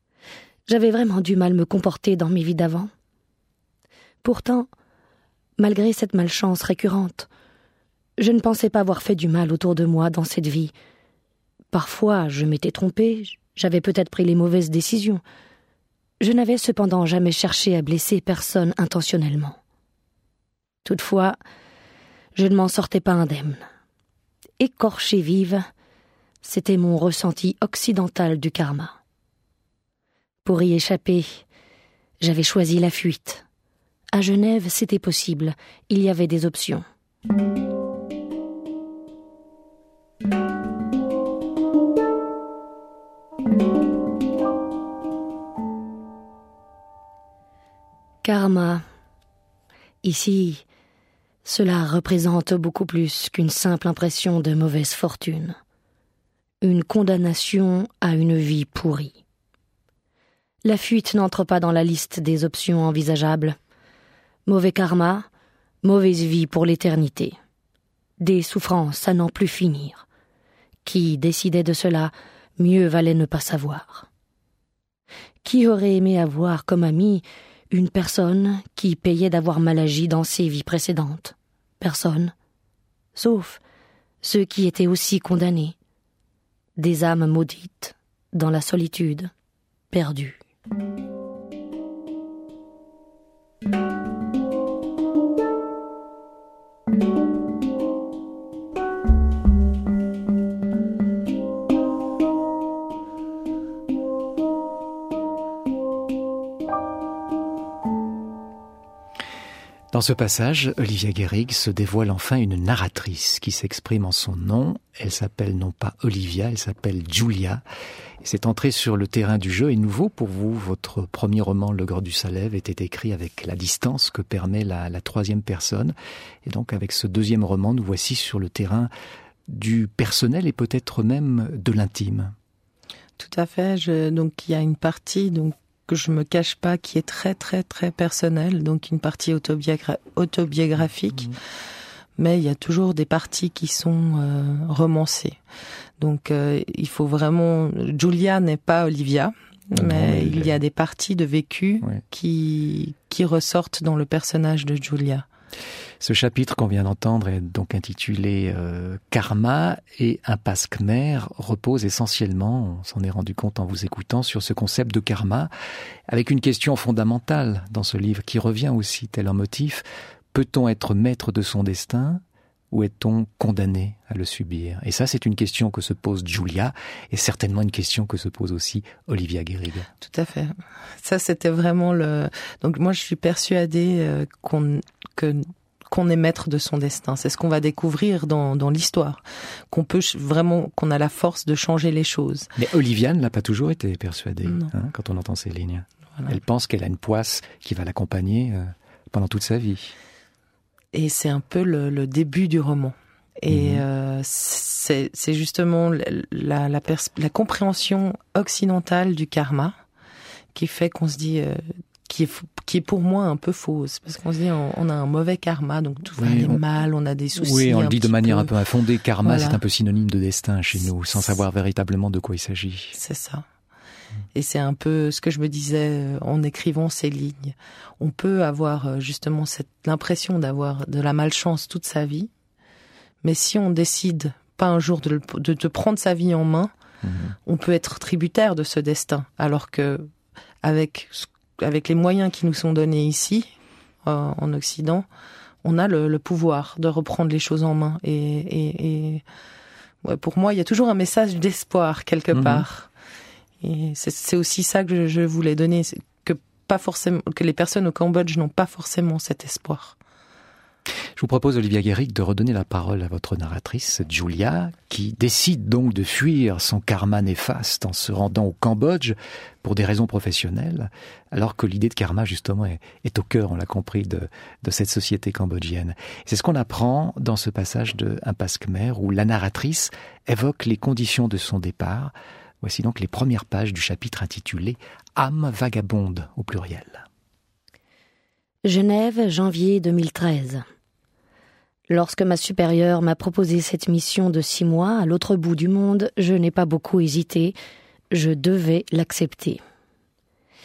J'avais vraiment du mal me comporter dans mes vies d'avant. Pourtant, malgré cette malchance récurrente, je ne pensais pas avoir fait du mal autour de moi dans cette vie. Parfois, je m'étais trompée, j'avais peut-être pris les mauvaises décisions. Je n'avais cependant jamais cherché à blesser personne intentionnellement. Toutefois, je ne m'en sortais pas indemne. Écorchée vive, c'était mon ressenti occidental du karma. Pour y échapper, j'avais choisi la fuite. À Genève, c'était possible, il y avait des options. Karma. Ici, cela représente beaucoup plus qu'une simple impression de mauvaise fortune. Une condamnation à une vie pourrie. La fuite n'entre pas dans la liste des options envisageables. Mauvais karma, mauvaise vie pour l'éternité. Des souffrances à n'en plus finir. Qui décidait de cela, mieux valait ne pas savoir. Qui aurait aimé avoir comme ami une personne qui payait d'avoir mal agi dans ses vies précédentes? Personne. Sauf ceux qui étaient aussi condamnés. Des âmes maudites, dans la solitude, perdues. Dans ce passage, Olivia Guérig se dévoile enfin une narratrice qui s'exprime en son nom. Elle s'appelle non pas Olivia, elle s'appelle Julia. Et cette entrée sur le terrain du jeu est nouveau pour vous. Votre premier roman, L'ogre du Salève, était écrit avec la distance que permet la, la troisième personne. Et donc avec ce deuxième roman, nous voici sur le terrain du personnel et peut-être même de l'intime. Tout à fait. Je, donc il y a une partie donc que je me cache pas, qui est très très très personnelle, donc une partie autobiogra- autobiographique, mmh. mais il y a toujours des parties qui sont euh, romancées. Donc euh, il faut vraiment... Julia n'est pas Olivia, non, mais il est... y a des parties de vécu ouais. qui qui ressortent dans le personnage de Julia. Ce chapitre qu'on vient d'entendre est donc intitulé euh, Karma, et Impasse Khmer repose essentiellement, on s'en est rendu compte en vous écoutant, sur ce concept de karma, avec une question fondamentale dans ce livre qui revient aussi tel un motif. Peut-on être maître de son destin ou est-on condamné à le subir? Et ça, c'est une question que se pose Julia, et certainement une question que se pose aussi Olivia Guérig. Tout à fait. Ça, c'était vraiment le... Donc moi, je suis persuadée euh, qu'on... que qu'on est maître de son destin. C'est ce qu'on va découvrir dans, dans l'histoire. Qu'on peut vraiment, qu'on a la force de changer les choses. Mais Olivia ne l'a pas toujours été persuadée, hein, quand on entend ces lignes. Voilà. Elle pense qu'elle a une poisse qui va l'accompagner euh, pendant toute sa vie. Et c'est un peu le, le début du roman. Et mmh. euh, c'est, c'est justement la, la, pers- la compréhension occidentale du karma qui fait qu'on se dit... Euh, qui est, qui est pour moi un peu fausse, parce qu'on se dit on, on a un mauvais karma, donc tout va oui, aller on, mal, on a des soucis. Oui, on le dit de manière peu. un peu infondée. Karma, voilà. C'est un peu synonyme de destin chez nous, sans c'est, savoir véritablement de quoi il s'agit. C'est ça. Et c'est un peu ce que je me disais en écrivant ces lignes. On peut avoir justement cette, l'impression d'avoir de la malchance toute sa vie, mais si on décide pas un jour de, de, de prendre sa vie en main, mmh. on peut être tributaire de ce destin, alors que avec avec les moyens qui nous sont donnés ici, euh, en Occident, on a le, le pouvoir de reprendre les choses en main. Et, et, et ouais, pour moi, il y a toujours un message d'espoir quelque mmh. part. Et c'est, c'est aussi ça que je, je voulais donner, que pas forcément, que les personnes au Cambodge n'ont pas forcément cet espoir. Je vous propose, Olivia Guérig, de redonner la parole à votre narratrice, Julia, qui décide donc de fuir son karma néfaste en se rendant au Cambodge pour des raisons professionnelles, alors que l'idée de karma, justement, est, est au cœur, on l'a compris, de, de cette société cambodgienne. C'est ce qu'on apprend dans ce passage de Impasse Khmer, où la narratrice évoque les conditions de son départ. Voici donc les premières pages du chapitre intitulé « Âme vagabonde » au pluriel. Genève, janvier deux mille treize. Lorsque ma supérieure m'a proposé cette mission de six mois à l'autre bout du monde, je n'ai pas beaucoup hésité. Je devais l'accepter.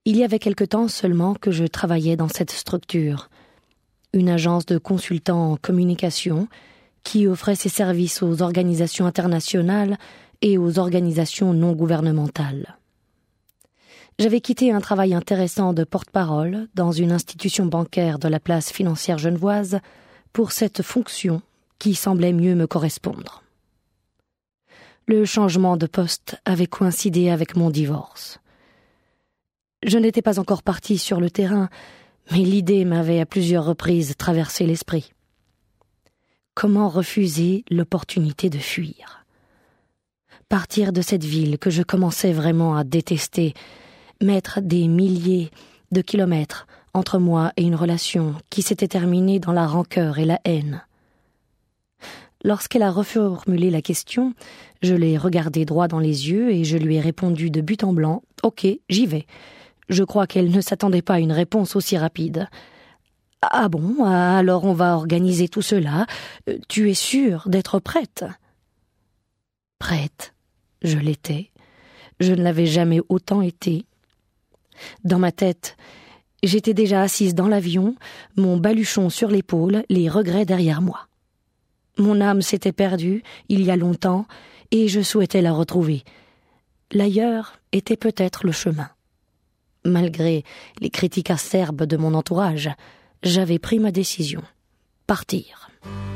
Il y avait quelque temps seulement que je travaillais dans cette structure, une agence de consultants en communication qui offrait ses services aux organisations internationales et aux organisations non gouvernementales. J'avais quitté un travail intéressant de porte-parole dans une institution bancaire de la place financière genevoise pour cette fonction qui semblait mieux me correspondre. Le changement de poste avait coïncidé avec mon divorce. Je n'étais pas encore partie sur le terrain, mais l'idée m'avait à plusieurs reprises traversé l'esprit. Comment refuser l'opportunité de fuir ? Partir de cette ville que je commençais vraiment à détester, mettre des milliers de kilomètres entre moi et une relation qui s'était terminée dans la rancœur et la haine. Lorsqu'elle a reformulé la question, je l'ai regardée droit dans les yeux et je lui ai répondu de but en blanc « Ok, j'y vais ». Je crois qu'elle ne s'attendait pas à une réponse aussi rapide. « Ah bon, alors on va organiser tout cela. Tu es sûre d'être prête ?» Prête, je l'étais. Je ne l'avais jamais autant été. Dans ma tête, j'étais déjà assise dans l'avion, mon baluchon sur l'épaule, les regrets derrière moi. Mon âme s'était perdue, il y a longtemps, et je souhaitais la retrouver. L'ailleurs était peut-être le chemin. Malgré les critiques acerbes de mon entourage, j'avais pris ma décision. Partir.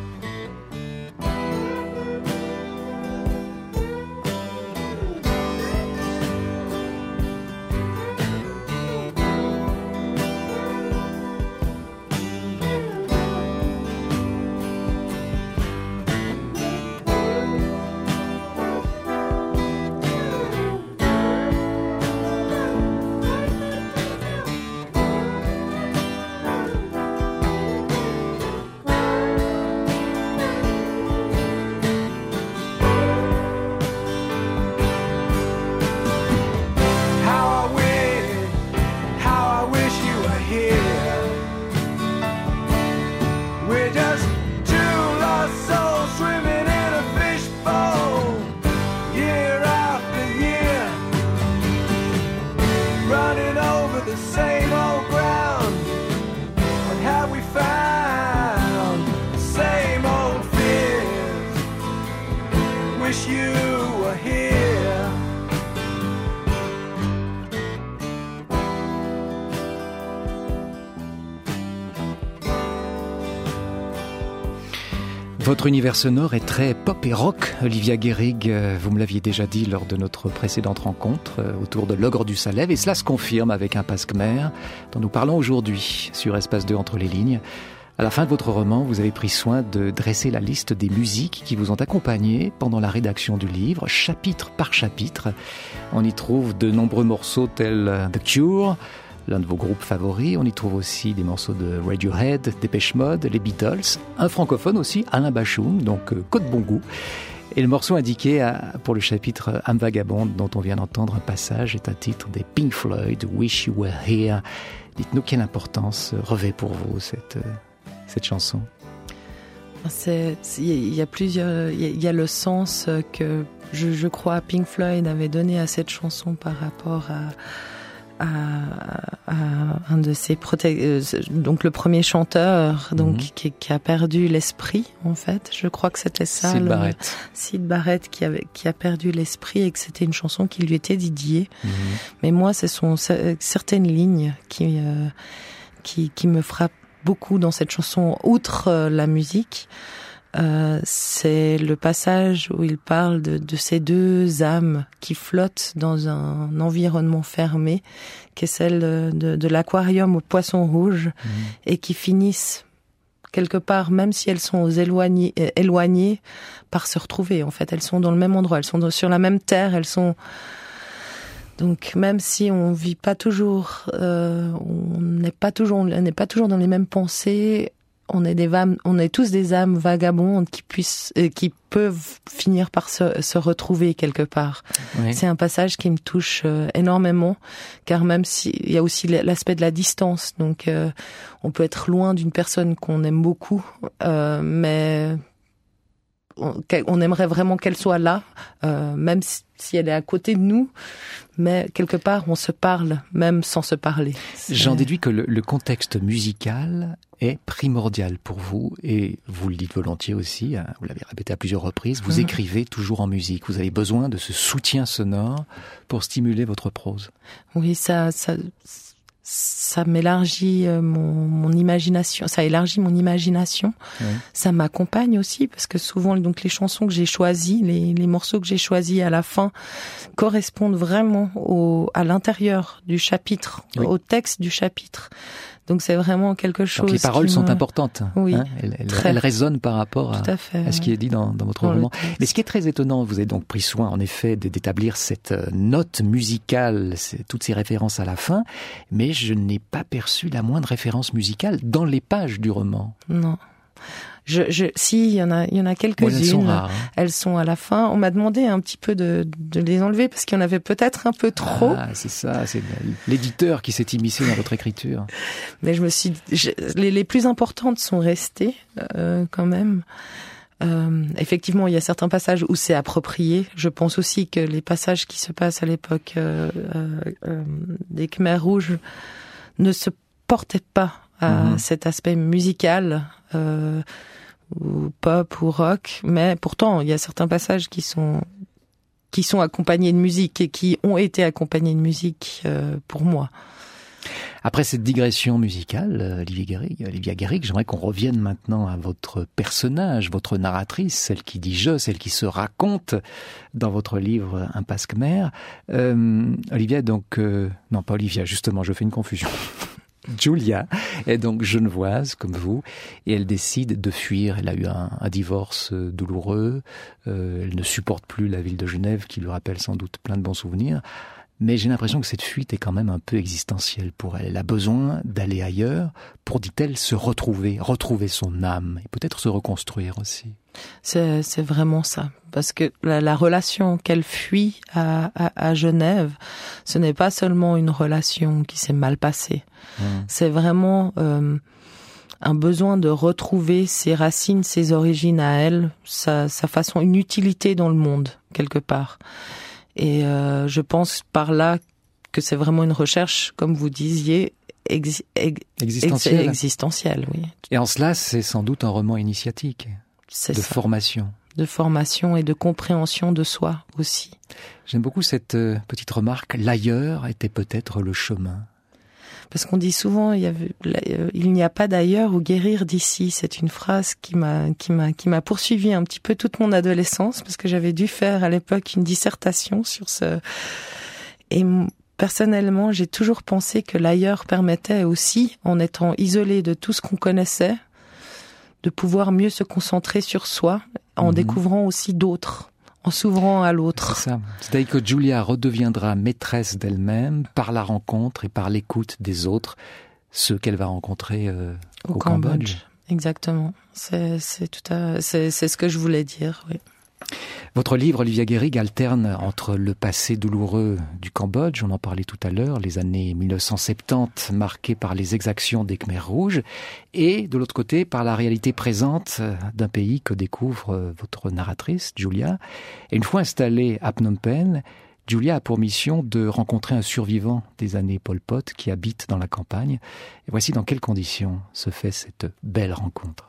Votre univers sonore est très pop et rock, Olivia Guérig. Vous me l'aviez déjà dit lors de notre précédente rencontre autour de l'Ogre du Salève, et cela se confirme avec Impasse Khmer, dont nous parlons aujourd'hui sur Espace deux entre les lignes. À la fin de votre roman, vous avez pris soin de dresser la liste des musiques qui vous ont accompagné pendant la rédaction du livre, chapitre par chapitre. On y trouve de nombreux morceaux tels The Cure, l'un de vos groupes favoris. On y trouve aussi des morceaux de Radiohead, Dépêche Mode, les Beatles, un francophone aussi, Alain Bachung, donc euh, Côte Bon Goût. Et le morceau indiqué à, pour le chapitre Âme vagabonde, dont on vient d'entendre un passage, est un titre des Pink Floyd, Wish You Were Here. Dites-nous quelle importance revêt pour vous cette, cette chanson. C'est, il y a plusieurs, il y a le sens que je, je crois Pink Floyd avait donné à cette chanson par rapport à À, à un de ses protecteurs, donc le premier chanteur, donc mm-hmm. qui, qui a perdu l'esprit en fait. Je crois que c'était ça. Syd le, Barrett. Syd Barrett qui avait qui a perdu l'esprit et que c'était une chanson qui lui était dédiée. Mm-hmm. Mais moi, ce sont certaines lignes qui euh, qui qui me frappent beaucoup dans cette chanson, outre euh, la musique. Euh, c'est le passage où il parle de, de ces deux âmes qui flottent dans un environnement fermé, qui est celle de, de l'aquarium aux poissons rouges, mmh. et qui finissent quelque part, même si elles sont éloignées, éloignées, par se retrouver. En fait, elles sont dans le même endroit, elles sont dans, sur la même terre, elles sont... Donc, même si on vit pas toujours, euh, on n'est pas toujours, on n'est pas toujours dans les mêmes pensées. On est des âmes, on est tous des âmes vagabondes qui puissent, euh, qui peuvent finir par se, se retrouver quelque part. Oui. C'est un passage qui me touche euh, énormément, car même si il y a aussi l'aspect de la distance, donc euh, on peut être loin d'une personne qu'on aime beaucoup, euh, mais on, on aimerait vraiment qu'elle soit là, euh, même si, si elle est à côté de nous, mais quelque part on se parle, même sans se parler. C'est... J'en déduis que le, le contexte musical est primordial pour vous, et vous le dites volontiers aussi, hein, vous l'avez répété à plusieurs reprises, vous mmh. écrivez toujours en musique, vous avez besoin de ce soutien sonore pour stimuler votre prose. Oui, ça... ça... ça m'élargit mon, mon imagination, ça élargit mon imagination. Oui. Ça m'accompagne aussi parce que souvent donc les chansons que j'ai choisies, les, les morceaux que j'ai choisis à la fin correspondent vraiment au, à l'intérieur du chapitre, oui. au texte du chapitre. Donc c'est vraiment quelque chose. Donc les paroles qui sont me... importantes. Oui. Hein, elles, elles, elles résonnent par rapport à, à, fait, à ce qui est dit dans, dans votre dans roman. Mais ce qui est très étonnant, vous avez donc pris soin en effet d'établir cette note musicale, toutes ces références à la fin, mais je n'ai pas perçu la moindre référence musicale dans les pages du roman. Non. Je, je, si, il y en a, il y en a quelques-unes. Bon, elles sont rares, hein. Elles sont à la fin. On m'a demandé un petit peu de, de les enlever parce qu'il y en avait peut-être un peu trop. Ah, c'est ça, c'est l'éditeur qui s'est immiscé dans votre écriture. Mais je me suis, je, les, les plus importantes sont restées, euh, quand même. Euh, effectivement, il y a certains passages où c'est approprié. Je pense aussi que les passages qui se passent à l'époque euh, euh, euh, des Khmers rouges ne se portaient pas à mmh. cet aspect musical, euh, ou pop ou rock, mais pourtant il y a certains passages qui sont qui sont accompagnés de musique et qui ont été accompagnés de musique euh, pour moi. Après cette digression musicale, Olivia Guérig, Olivia Guérig, j'aimerais qu'on revienne maintenant à votre personnage, votre narratrice, celle qui dit je, celle qui se raconte dans votre livre Impasse Khmer. Euh, Olivia, donc euh, non pas Olivia, justement, je fais une confusion. Julia est donc genevoise comme vous et elle décide de fuir. Elle a eu un, un divorce douloureux, euh, elle ne supporte plus la ville de Genève qui lui rappelle sans doute plein de bons souvenirs, mais j'ai l'impression que cette fuite est quand même un peu existentielle pour elle. Elle a besoin d'aller ailleurs pour, dit-elle, se retrouver, retrouver son âme et peut-être se reconstruire aussi. C'est, c'est vraiment ça. Parce que la, la relation qu'elle fuit à, à, à Genève, ce n'est pas seulement une relation qui s'est mal passée. Mmh. C'est vraiment euh, un besoin de retrouver ses racines, ses origines à elle, sa, sa façon, une utilité dans le monde, quelque part. Et euh, je pense par là que c'est vraiment une recherche, comme vous disiez, ex, ex, existentielle. Ex, existentielle, oui. Et en cela, c'est sans doute un roman initiatique, c'est de ça. formation. De formation et de compréhension de soi aussi. J'aime beaucoup cette euh, petite remarque, l'ailleurs était peut-être le chemin. Parce qu'on dit souvent, il y avait, il n'y a pas d'ailleurs où guérir d'ici. C'est une phrase qui m'a, qui m'a, qui m'a poursuivi un petit peu toute mon adolescence, parce que j'avais dû faire à l'époque une dissertation sur ce. Et personnellement, j'ai toujours pensé que l'ailleurs permettait aussi, en étant isolé de tout ce qu'on connaissait, de pouvoir mieux se concentrer sur soi, en mmh. découvrant aussi d'autres. En s'ouvrant à l'autre. C'est ça. C'est-à-dire que Julia redeviendra maîtresse d'elle-même par la rencontre et par l'écoute des autres, ceux qu'elle va rencontrer euh, au, au Cambodge. Cambodge. Exactement. C'est, c'est tout à, c'est, c'est ce que je voulais dire, oui. Votre livre, Olivia Guérig, alterne entre le passé douloureux du Cambodge, on en parlait tout à l'heure, les années mille neuf cent soixante-dix marquées par les exactions des Khmers rouges, et de l'autre côté par la réalité présente d'un pays que découvre votre narratrice, Julia. Et une fois installée à Phnom Penh, Julia a pour mission de rencontrer un survivant des années Pol Pot qui habite dans la campagne. Et voici dans quelles conditions se fait cette belle rencontre.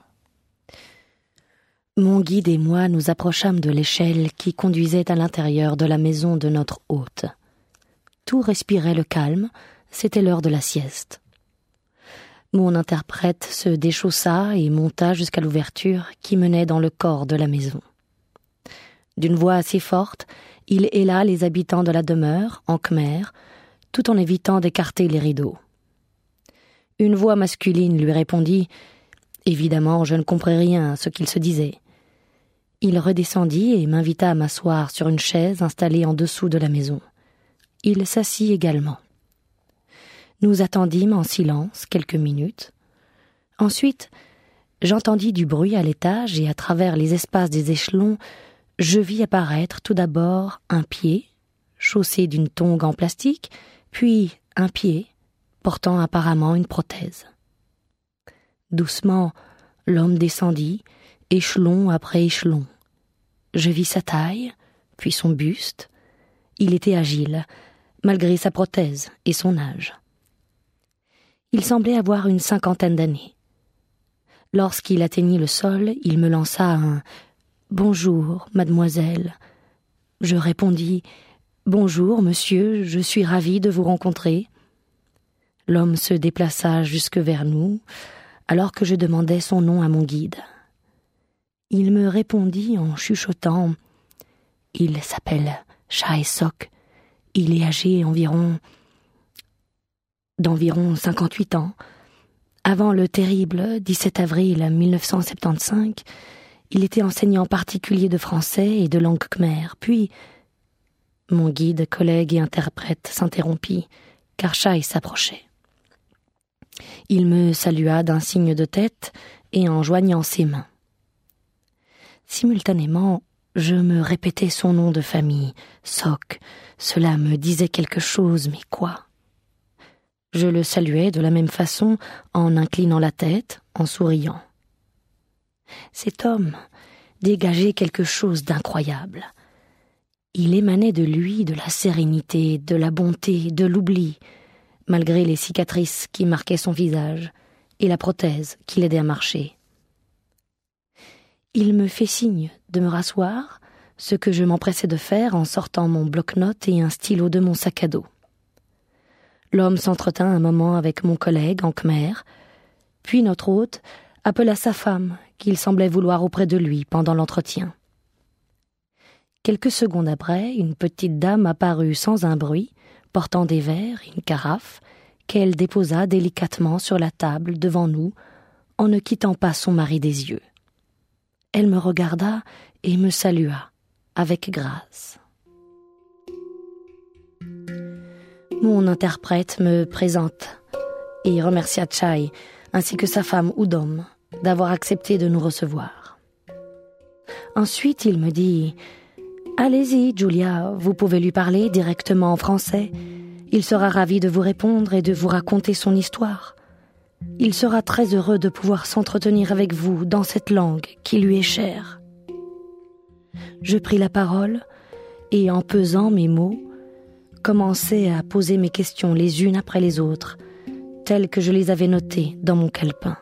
Mon guide et moi nous approchâmes de l'échelle qui conduisait à l'intérieur de la maison de notre hôte. Tout respirait le calme, c'était l'heure de la sieste. Mon interprète se déchaussa et monta jusqu'à l'ouverture qui menait dans le corps de la maison. D'une voix assez forte, il héla les habitants de la demeure, en khmer, tout en évitant d'écarter les rideaux. Une voix masculine lui répondit « Évidemment, je ne compris rien à ce qu'il se disait. » Il redescendit et m'invita à m'asseoir sur une chaise installée en dessous de la maison. Il s'assit également. Nous attendîmes en silence quelques minutes. Ensuite, j'entendis du bruit à l'étage et à travers les espaces des échelons, je vis apparaître tout d'abord un pied, chaussé d'une tongue en plastique, puis un pied, portant apparemment une prothèse. Doucement, l'homme descendit, échelon après échelon. Je vis sa taille, puis son buste. Il était agile, malgré sa prothèse et son âge. Il semblait avoir une cinquantaine d'années. Lorsqu'il atteignit le sol, il me lança un « Bonjour, mademoiselle ». Je répondis « Bonjour, monsieur, je suis ravi de vous rencontrer ». L'homme se déplaça jusque vers nous, alors que je demandais son nom à mon guide. Il me répondit en chuchotant « Il s'appelle Chai Sok. Il est âgé environ... d'environ cinquante-huit ans. Avant le terrible dix-sept avril mille neuf cent soixante-quinze, il était enseignant particulier de français et de langue khmer. Puis, mon guide, collègue et interprète s'interrompit, car Chai s'approchait. Il me salua d'un signe de tête et en joignant ses mains. Simultanément, je me répétais son nom de famille, Sok. Cela me disait quelque chose, mais quoi ? Je le saluais de la même façon, en inclinant la tête, en souriant. Cet homme dégageait quelque chose d'incroyable. Il émanait de lui de la sérénité, de la bonté, de l'oubli, malgré les cicatrices qui marquaient son visage et la prothèse qui l'aidait à marcher. Il me fait signe de me rasseoir, ce que je m'empressais de faire en sortant mon bloc-notes et un stylo de mon sac à dos. L'homme s'entretint un moment avec mon collègue en khmer, puis notre hôte appela sa femme, qu'il semblait vouloir auprès de lui pendant l'entretien. Quelques secondes après, une petite dame apparut sans un bruit, portant des verres et une carafe, qu'elle déposa délicatement sur la table devant nous, en ne quittant pas son mari des yeux. Elle me regarda et me salua, avec grâce. Mon interprète me présente et remercia Chai, ainsi que sa femme Udom, d'avoir accepté de nous recevoir. Ensuite, il me dit « Allez-y, Julia, vous pouvez lui parler directement en français. Il sera ravi de vous répondre et de vous raconter son histoire. Il sera très heureux de pouvoir s'entretenir avec vous dans cette langue qui lui est chère. » Je pris la parole et, en pesant mes mots, commençai à poser mes questions les unes après les autres, telles que je les avais notées dans mon calepin.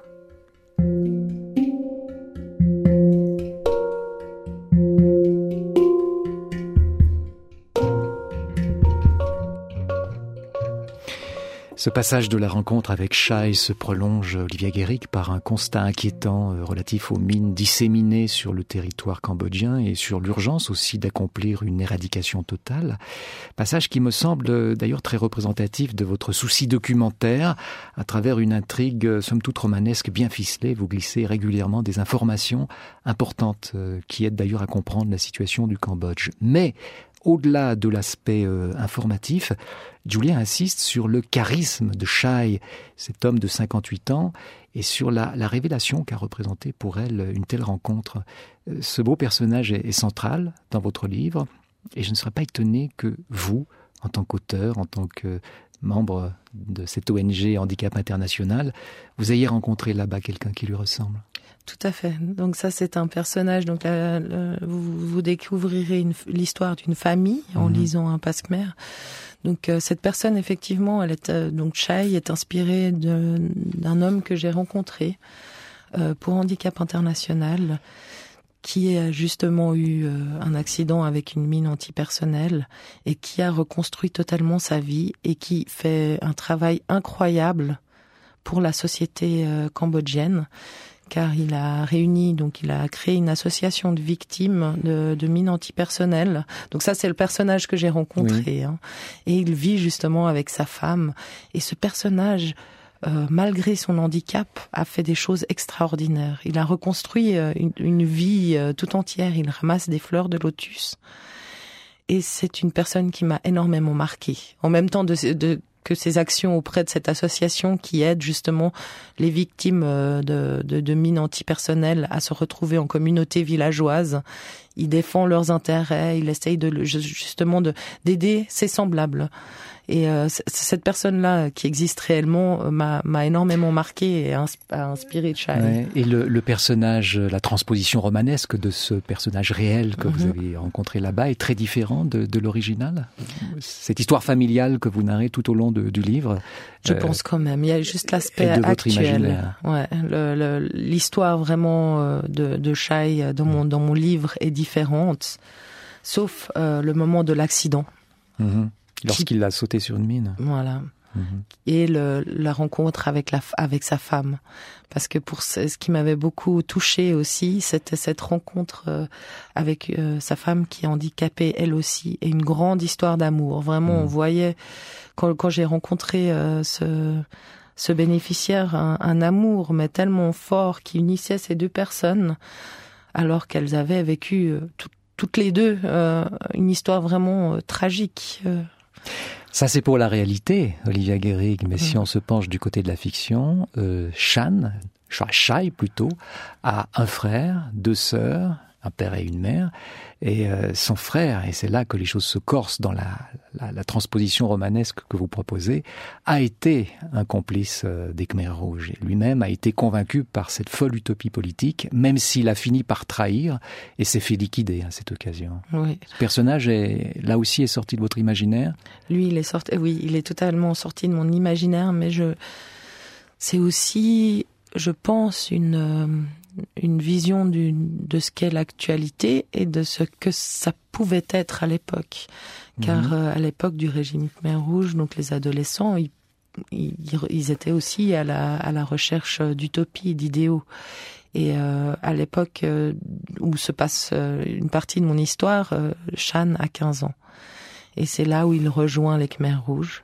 Ce passage de la rencontre avec Chai se prolonge, Olivia Guéric, par un constat inquiétant euh, relatif aux mines disséminées sur le territoire cambodgien et sur l'urgence aussi d'accomplir une éradication totale. Passage qui me semble euh, d'ailleurs très représentatif de votre souci documentaire. À travers une intrigue, euh, somme toute romanesque, bien ficelée, vous glissez régulièrement des informations importantes euh, qui aident d'ailleurs à comprendre la situation du Cambodge. Mais au-delà de l'aspect euh, informatif, Julia insiste sur le charisme de Chai, cet homme de cinquante-huit ans, et sur la, la révélation qu'a représenté pour elle une telle rencontre. Ce beau personnage est, est central dans votre livre, et je ne serais pas étonné que vous, en tant qu'auteur, en tant que membre de cette O N G Handicap International, vous ayez rencontré là-bas quelqu'un qui lui ressemble. Tout à fait. Donc ça, c'est un personnage. Donc là, là, vous, vous découvrirez une, l'histoire d'une famille en mmh. lisant un passe khmer. Donc euh, cette personne, effectivement, elle est euh, donc Chai est inspirée de, d'un homme que j'ai rencontré euh, pour Handicap International, qui a justement eu euh, un accident avec une mine antipersonnelle et qui a reconstruit totalement sa vie et qui fait un travail incroyable pour la société euh, cambodgienne. Car il a réuni, donc il a créé une association de victimes de, de mines antipersonnelles. Donc ça, c'est le personnage que j'ai rencontré. Oui. Hein. Et il vit justement avec sa femme. Et ce personnage, euh, malgré son handicap, a fait des choses extraordinaires. Il a reconstruit euh, une, une vie euh, tout entière. Il ramasse des fleurs de lotus. Et c'est une personne qui m'a énormément marquée. En même temps de, de que ses actions auprès de cette association qui aide justement les victimes de, de, de mines antipersonnelles à se retrouver en communauté villageoise. il défend leurs intérêts, il essaye de justement de d'aider ses semblables. Et euh, cette personne-là, qui existe réellement, m'a, m'a énormément marqué et a inspiré Chai. Ouais, et le, le personnage, la transposition romanesque de ce personnage réel que mm-hmm. vous avez rencontré là-bas est très différent de, de l'original. Cette histoire familiale que vous narrez tout au long de, du livre. Je euh, pense quand même. Il y a juste l'aspect actuel. Ouais, le, le, l'histoire vraiment de, de Chai dans mon, dans mon livre est différente, sauf euh, le moment de l'accident. Mm-hmm. Lorsqu'il a sauté sur une mine. Voilà. Mmh. Et le, la rencontre avec, la, avec sa femme. Parce que pour ce, ce qui m'avait beaucoup touchée aussi, c'était cette rencontre euh, avec euh, sa femme qui est handicapée, elle aussi, et une grande histoire d'amour. Vraiment, mmh. on voyait, quand, quand j'ai rencontré euh, ce, ce bénéficiaire, un, un amour, mais tellement fort, qui unissait ces deux personnes, alors qu'elles avaient vécu euh, tout, toutes les deux euh, une histoire vraiment euh, tragique. Euh. Ça, c'est pour la réalité, Olivia Guérig, mais mmh. si on se penche du côté de la fiction, euh, Shan, Chai plutôt, a un frère, deux sœurs, un père et une mère, et euh, son frère, et c'est là que les choses se corsent dans la, la, la transposition romanesque que vous proposez, a été un complice euh, des Khmers rouges. Et lui-même a été convaincu par cette folle utopie politique, même s'il a fini par trahir et s'est fait liquider à cette occasion. Oui. Ce personnage, est, là aussi, est sorti de votre imaginaire ? Lui, il est sorti, oui, il est totalement sorti de mon imaginaire, mais je, c'est aussi, je pense, une... Euh, une vision du, de ce qu'est l'actualité et de ce que ça pouvait être à l'époque. Car mmh. euh, à l'époque du régime Khmer Rouge, donc les adolescents, ils, ils, ils étaient aussi à la, à la recherche d'utopie, d'idéaux. Et euh, à l'époque euh, où se passe euh, une partie de mon histoire, euh, Shan a quinze ans. Et c'est là où il rejoint les Khmer Rouges.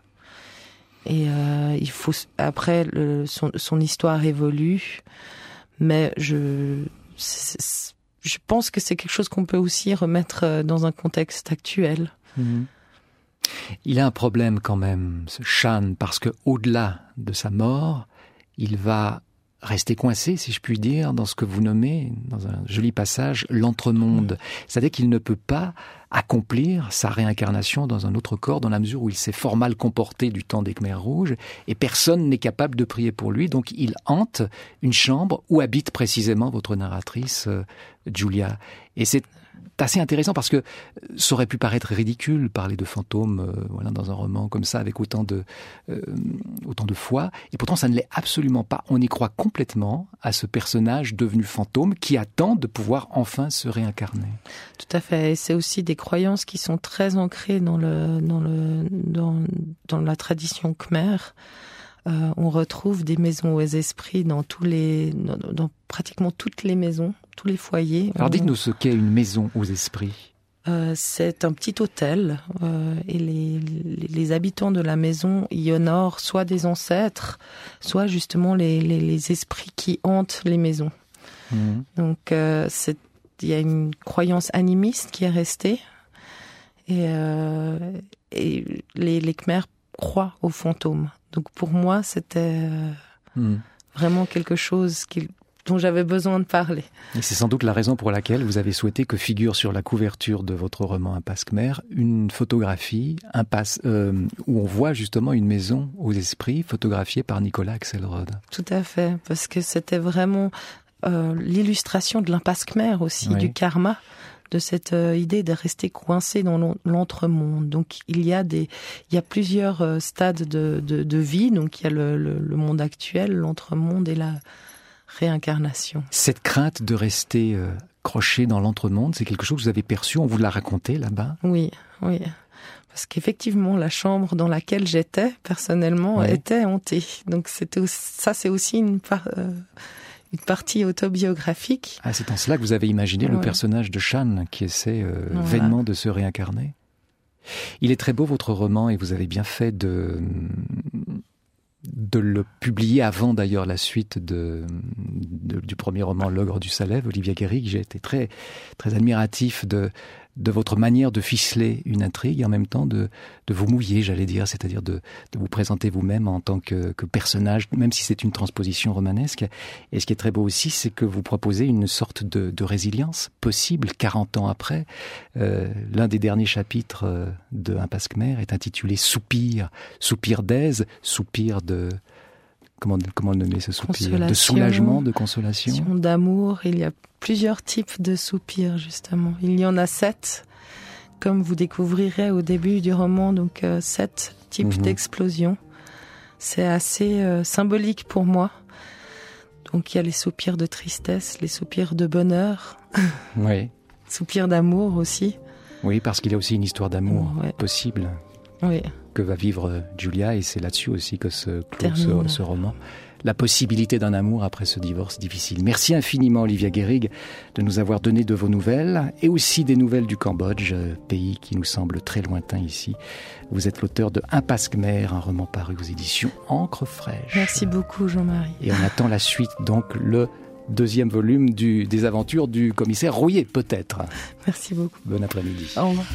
Et euh, il faut après, le, son, son histoire évolue. Mais je, c'est, c'est, je pense que c'est quelque chose qu'on peut aussi remettre dans un contexte actuel. Mmh. Il a un problème quand même, ce Shan, parce que au-delà de sa mort, il va rester coincé, si je puis dire, dans ce que vous nommez, dans un joli passage, l'entremonde. Mmh. C'est-à-dire qu'il ne peut pas accomplir sa réincarnation dans un autre corps, dans la mesure où il s'est fort mal comporté du temps des Khmers rouges, et personne n'est capable de prier pour lui, donc il hante une chambre où habite précisément votre narratrice, euh, Julia. Et c'est assez intéressant parce que ça aurait pu paraître ridicule, parler de fantômes euh, voilà, dans un roman comme ça, avec autant de, euh, autant de foi, et pourtant ça ne l'est absolument pas. On y croit complètement à ce personnage devenu fantôme qui attend de pouvoir enfin se réincarner. Tout à fait, et c'est aussi des croyances qui sont très ancrées dans, le, dans, le, dans, dans la tradition khmer. Euh, on retrouve des maisons aux esprits dans tous les, dans, dans pratiquement toutes les maisons, tous les foyers. Alors on... dites-nous ce qu'est une maison aux esprits. Euh, c'est un petit hôtel euh, et les, les, les habitants de la maison y honorent soit des ancêtres, soit justement les, les, les esprits qui hantent les maisons. Mmh. Donc euh, c'est, il y a une croyance animiste qui est restée et, euh, et les, les Khmers croient aux fantômes. Donc pour moi, c'était euh, mmh. vraiment quelque chose qui, dont j'avais besoin de parler. Et c'est sans doute la raison pour laquelle vous avez souhaité que figure sur la couverture de votre roman Impasse Khmer une photographie impasse, euh, où on voit justement une maison aux esprits photographiée par Nicolas Axelrod. Tout à fait, parce que c'était vraiment euh, l'illustration de l'impasse Khmer aussi, oui. du karma, de cette euh, idée de rester coincé dans l'entremonde. Donc il y a des, il y a plusieurs euh, stades de, de, de vie. Donc il y a le, le, le monde actuel, l'entremonde et la réincarnation. Cette crainte de rester euh, croché dans l'entremonde, c'est quelque chose que vous avez perçu, on vous l'a raconté là-bas ? Oui, oui. Parce qu'effectivement, la chambre dans laquelle j'étais, personnellement, oui. était hantée. Donc c'était aussi, ça, c'est aussi une part... Euh, une partie autobiographique. Ah, c'est en cela que vous avez imaginé ouais. le personnage de Shan qui essaie euh, voilà. vainement de se réincarner. Il est très beau votre roman et vous avez bien fait de, de le publier avant d'ailleurs la suite de, de, du premier roman L'Ogre du Salève, Olivia Guérig. J'ai été très, très admiratif de, de votre manière de ficeler une intrigue et en même temps de, de vous mouiller, j'allais dire, c'est-à-dire de, de vous présenter vous-même en tant que, que personnage, même si c'est une transposition romanesque. Et ce qui est très beau aussi, c'est que vous proposez une sorte de, de résilience possible quarante ans après. Euh, l'un des derniers chapitres de Impasse Khmer est intitulé Soupir, soupir d'aise, soupir de... Comment, comment le nommer ce soupir? De soulagement, de consolation? D'amour. Il y a plusieurs types de soupirs, justement. Il y en a sept, comme vous découvrirez au début du roman, donc euh, sept types mmh. d'explosions. C'est assez euh, symbolique pour moi. Donc il y a les soupirs de tristesse, les soupirs de bonheur, oui. soupirs d'amour aussi. Oui, parce qu'il y a aussi une histoire d'amour ouais. possible. Oui. Que va vivre Julia, et c'est là-dessus aussi que se clôt ce, ce roman. La possibilité d'un amour après ce divorce difficile. Merci infiniment, Olivia Guérig, de nous avoir donné de vos nouvelles, et aussi des nouvelles du Cambodge, pays qui nous semble très lointain ici. Vous êtes l'auteur de Impasse Khmer, un roman paru aux éditions Encre Fraîche. Merci beaucoup, Jean-Marie. Et on attend la suite, donc le deuxième volume du, des aventures du commissaire Rouillé, peut-être. Merci beaucoup. Bon après-midi. Au revoir.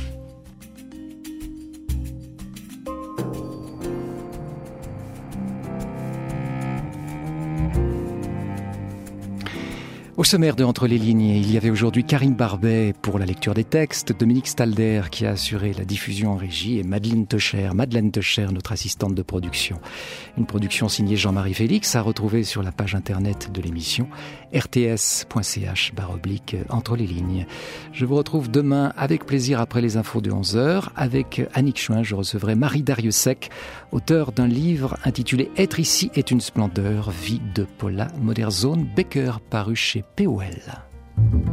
Au sommaire de Entre les lignes, il y avait aujourd'hui Karine Barbet pour la lecture des textes, Dominique Stalder qui a assuré la diffusion en régie et Madeleine Techer, Madeleine Techer, notre assistante de production. Une production signée Jean-Marie Félix, à retrouver sur la page internet de l'émission r t s point c h barre oblique Entre les lignes. Je vous retrouve demain avec plaisir après les infos de onze heures. Avec Annick Chouin, je recevrai Marie Dariussec, auteure d'un livre intitulé « Être ici est une splendeur, vie de Paula Modersohn-Becker » paru chez P O L.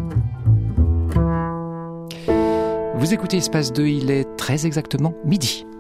Vous écoutez Espace deux, il est très exactement midi.